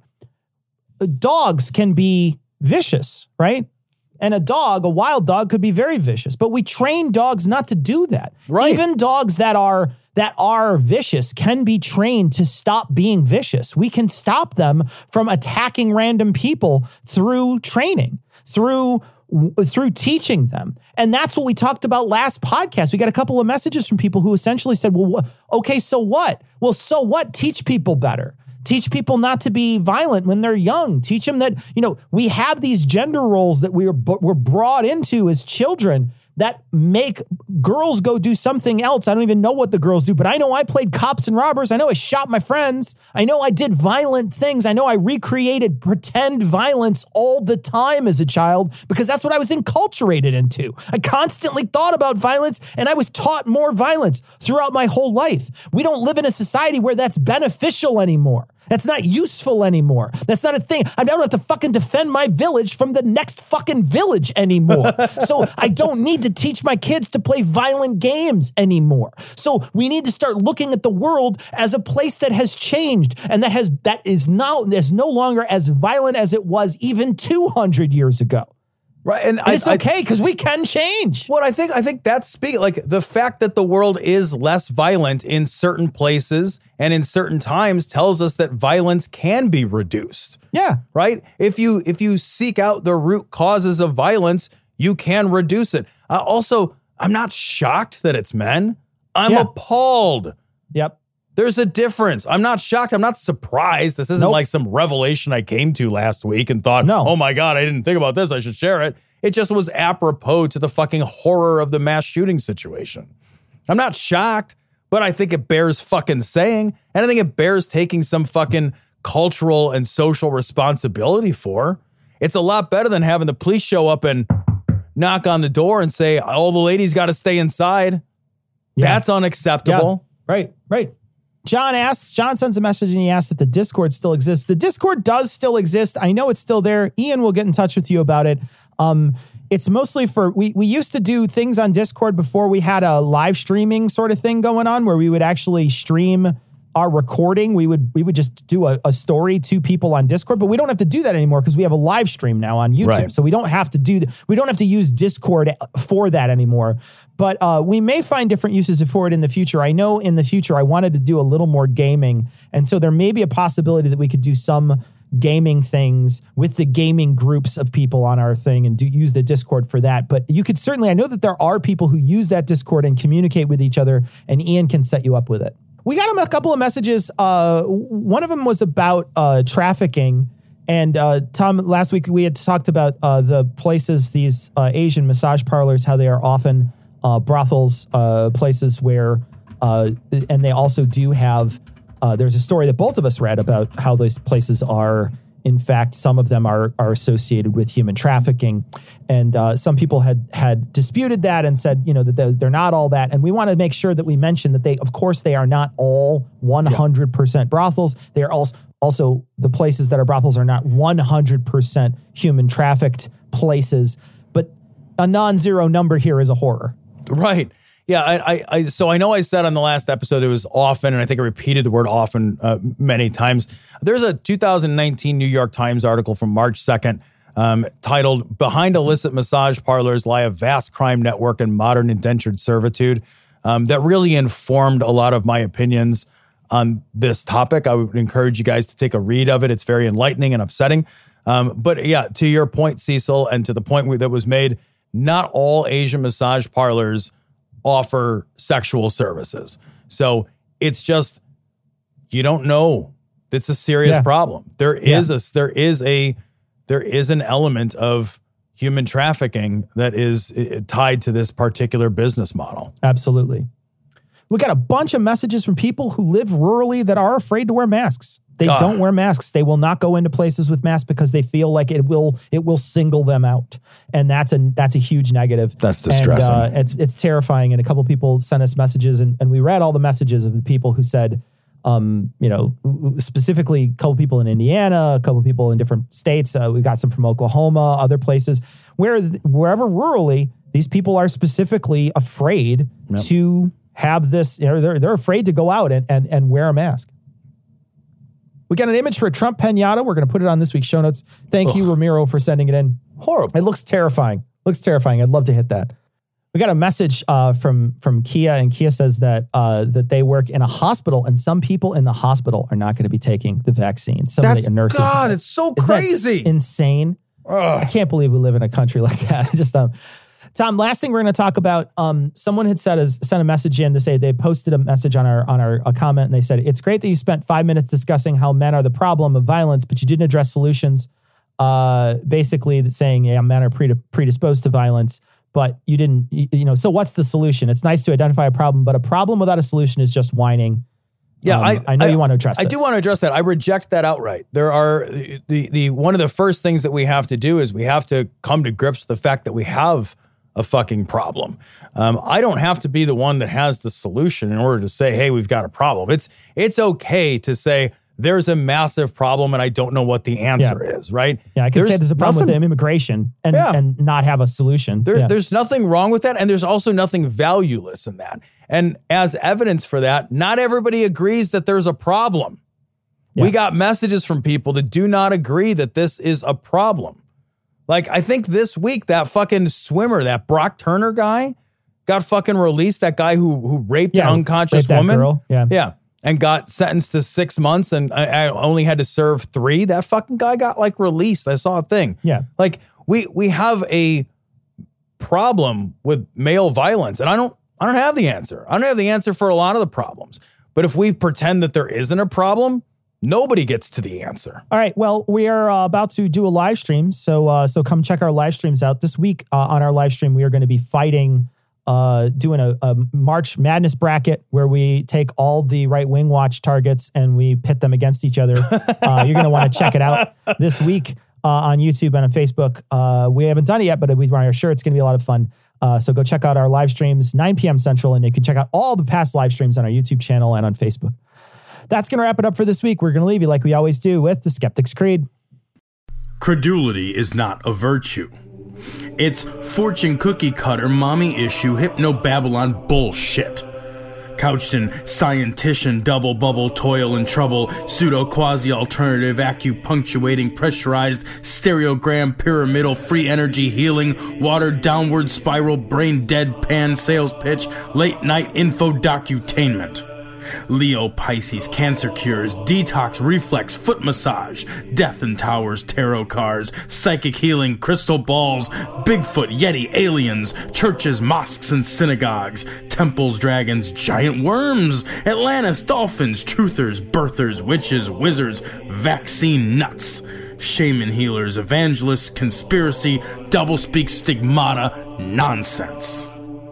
dogs can be vicious, right? And a dog, a wild dog, could be very vicious. But we train dogs not to do that. Right. Even dogs that are that are vicious can be trained to stop being vicious. We can stop them from attacking random people through training, through through teaching them. And that's what we talked about last podcast. We got a couple of messages from people who essentially said, well, wh- okay, so what? Well, so what? Teach people better. Teach people not to be violent when they're young. Teach them that, you know, we have these gender roles that we were, we're brought into as children that make girls go do something else. I don't even know what the girls do, but I know I played cops and robbers. I know I shot my friends. I know I did violent things. I know I recreated pretend violence all the time as a child, because that's what I was enculturated into. I constantly thought about violence, and I was taught more violence throughout my whole life. We don't live in a society where that's beneficial anymore. That's not useful anymore. That's not a thing. I don't have to fucking defend my village from the next fucking village anymore. So I don't need to teach my kids to play violent games anymore. So we need to start looking at the world as a place that has changed and that has that is now is no longer as violent as it was even two hundred years ago. Right, and, and I, it's okay because we can change. Well, I think I think that's speaking like the fact that the world is less violent in certain places and in certain times tells us that violence can be reduced. Yeah, right. If you if you seek out the root causes of violence, you can reduce it. Uh, also, I'm not shocked that it's men. I'm Yeah. appalled. Yep. There's a difference. I'm not shocked. I'm not surprised. This isn't Nope. like some revelation I came to last week and thought, No. oh my God, I didn't think about this. I should share it. It just was apropos to the fucking horror of the mass shooting situation. I'm not shocked, but I think it bears fucking saying. And I think it bears taking some fucking cultural and social responsibility for. It's a lot better than having the police show up and knock on the door and say, all the ladies got to stay inside. Yeah. That's unacceptable. Yeah. Right, right. John asks, John sends a message and he asks if the Discord still exists. The Discord does still exist. I know it's still there. Ian will get in touch with you about it. Um, it's mostly for, we, we used to do things on Discord before we had a live streaming sort of thing going on where we would actually stream our recording. We would, we would just do a, a story to people on Discord, but we don't have to do that anymore because we have a live stream now on YouTube. Right. So we don't have to do, th- we don't have to use Discord for that anymore. But uh, we may find different uses for it in the future. I know in the future I wanted to do a little more gaming. And so there may be a possibility that we could do some gaming things with the gaming groups of people on our thing and do use the Discord for that. But you could certainly, I know that there are people who use that Discord and communicate with each other, and Ian can set you up with it. We got him a couple of messages. Uh, one of them was about uh, trafficking. And uh, Tom, last week we had talked about uh, the places, these uh, Asian massage parlors, how they are often uh, brothels, uh, places where, uh, and they also do have, uh, there's a story that both of us read about how those places are, in fact, some of them are are associated with human trafficking. And uh, some people had had disputed that and said, you know, that they're, they're not all that. And we want to make sure that we mention that they, of course, they are not all one hundred percent brothels. They are also, also the places that are brothels are not one hundred percent human trafficked places. But a non-zero number here is a horror. Right. Yeah. I, I, I, so I know I said on the last episode it was often, and I think I repeated the word often uh, many times. There's a two thousand nineteen New York Times article from March second um, titled "Behind Illicit Massage Parlors Lie a Vast Crime Network and Modern Indentured Servitude," um, that really informed a lot of my opinions on this topic. I would encourage you guys to take a read of it. It's very enlightening and upsetting. Um, but yeah, to your point, Cecil, and to the point that was made, not all Asian massage parlors offer sexual services. So it's just, you don't know. It's a serious Yeah. problem. There is Yeah. a, there is a, there is an element of human trafficking that is uh, tied to this particular business model. Absolutely. We got a bunch of messages from people who live rurally that are afraid to wear masks. They Ah. don't wear masks. They will not go into places with masks because they feel like it will it will single them out, and that's a that's a huge negative. That's distressing. And, uh, it's it's terrifying. And a couple people sent us messages, and, and we read all the messages of the people who said, um, you know, specifically a couple people in Indiana, a couple people in different states. Uh, we got some from Oklahoma, other places where wherever rurally these people are specifically afraid Yep. to have this. You know, they're they're afraid to go out and and and wear a mask. We got an image for a Trump pinata. We're going to put it on this week's show notes. Thank Ugh. you, Ramiro, for sending it in. Horrible. It looks terrifying. Looks terrifying. I'd love to hit that. We got a message uh, from from Kia, and Kia says that uh, that they work in a hospital, and some people in the hospital are not going to be taking the vaccine. Some That's, of the nurses. God, it's so Isn't that crazy. s- insane. Ugh. I can't believe we live in a country like that. I just um, Tom, last thing we're going to talk about. Um, someone had said is sent a message in to say they posted a message on our on our a comment, and they said it's great that you spent five minutes discussing how men are the problem of violence, but you didn't address solutions. Uh, basically saying yeah, men are predis- predisposed to violence, but you didn't. You, you know, so what's the solution? It's nice to identify a problem, but a problem without a solution is just whining. Yeah, Um, I, I know you want to address I this. do want to address that. I reject that outright. There are the, the the one of the first things that we have to do is we have to come to grips with the fact that we have a fucking problem. Um, I don't have to be the one that has the solution in order to say, hey, we've got a problem. It's it's okay to say there's a massive problem and I don't know what the answer Yeah. is, right? Yeah, I could There's say there's a problem nothing- with immigration and, Yeah. and not have a solution. There, Yeah. There's nothing wrong with that. And there's also nothing valueless in that. And as evidence for that, not everybody agrees that there's a problem. We got messages from people that do not agree that this is a problem. Like, I think this week, that fucking swimmer, that Brock Turner guy, got fucking released. That guy who who raped Yeah, an unconscious raped that woman. girl. Yeah. Yeah. And got sentenced to six months and I, I only had to serve three. That fucking guy got like released. I saw a thing. Yeah. Like we we have a problem with male violence. And I don't I don't have the answer. I don't have the answer for a lot of the problems. But if we pretend that there isn't a problem, nobody gets to the answer. All right. Well, we are uh, about to do a live stream. So uh, so come check our live streams out. This week uh, on our live stream, we are going to be fighting, uh, doing a, a March Madness bracket where we take all the right wing watch targets and we pit them against each other. Uh, you're going to want to check it out this week uh, on YouTube and on Facebook. Uh, we haven't done it yet, but we are sure it's going to be a lot of fun. Uh, so go check out our live streams, nine p.m. Central, and you can check out all the past live streams on our YouTube channel and on Facebook. That's going to wrap it up for this week. We're going to leave you like we always do with the Skeptic's Creed. Credulity is not a virtue. It's fortune cookie cutter, mommy issue, hypno Babylon bullshit. Couched in scientician, double bubble, toil and trouble, pseudo quasi alternative, acupunctuating, pressurized, stereogram, pyramidal, free energy healing, watered downward spiral, brain dead pan sales pitch, late night info docutainment. Leo, Pisces, cancer cures, detox, reflex, foot massage, death and towers, tarot cards, psychic healing, crystal balls, Bigfoot, Yeti, aliens, churches, mosques and synagogues, temples, dragons, giant worms, Atlantis, dolphins, truthers, birthers, witches, wizards, vaccine nuts, shaman healers, evangelists, conspiracy, doublespeak, stigmata, nonsense.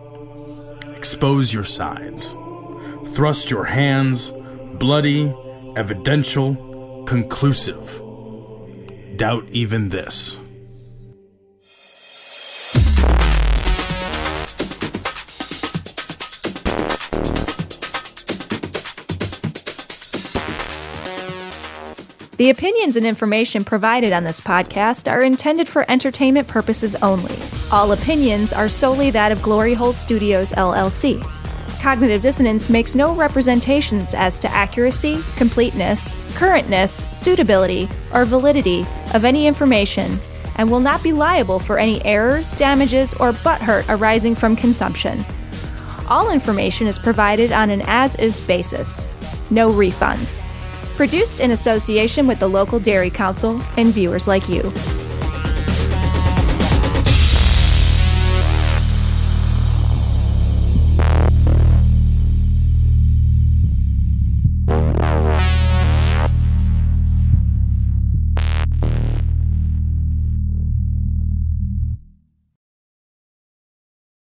Expose your sides. Thrust your hands, bloody, evidential, conclusive. Doubt even this. The opinions and information provided on this podcast are intended for entertainment purposes only. All opinions are solely that of Glory Hole Studios, L L C. Cognitive Dissonance makes no representations as to accuracy, completeness, currentness, suitability, or validity of any information and will not be liable for any errors, damages, or butthurt arising from consumption. All information is provided on an as-is basis. No refunds. Produced in association with the local Dairy Council and viewers like you.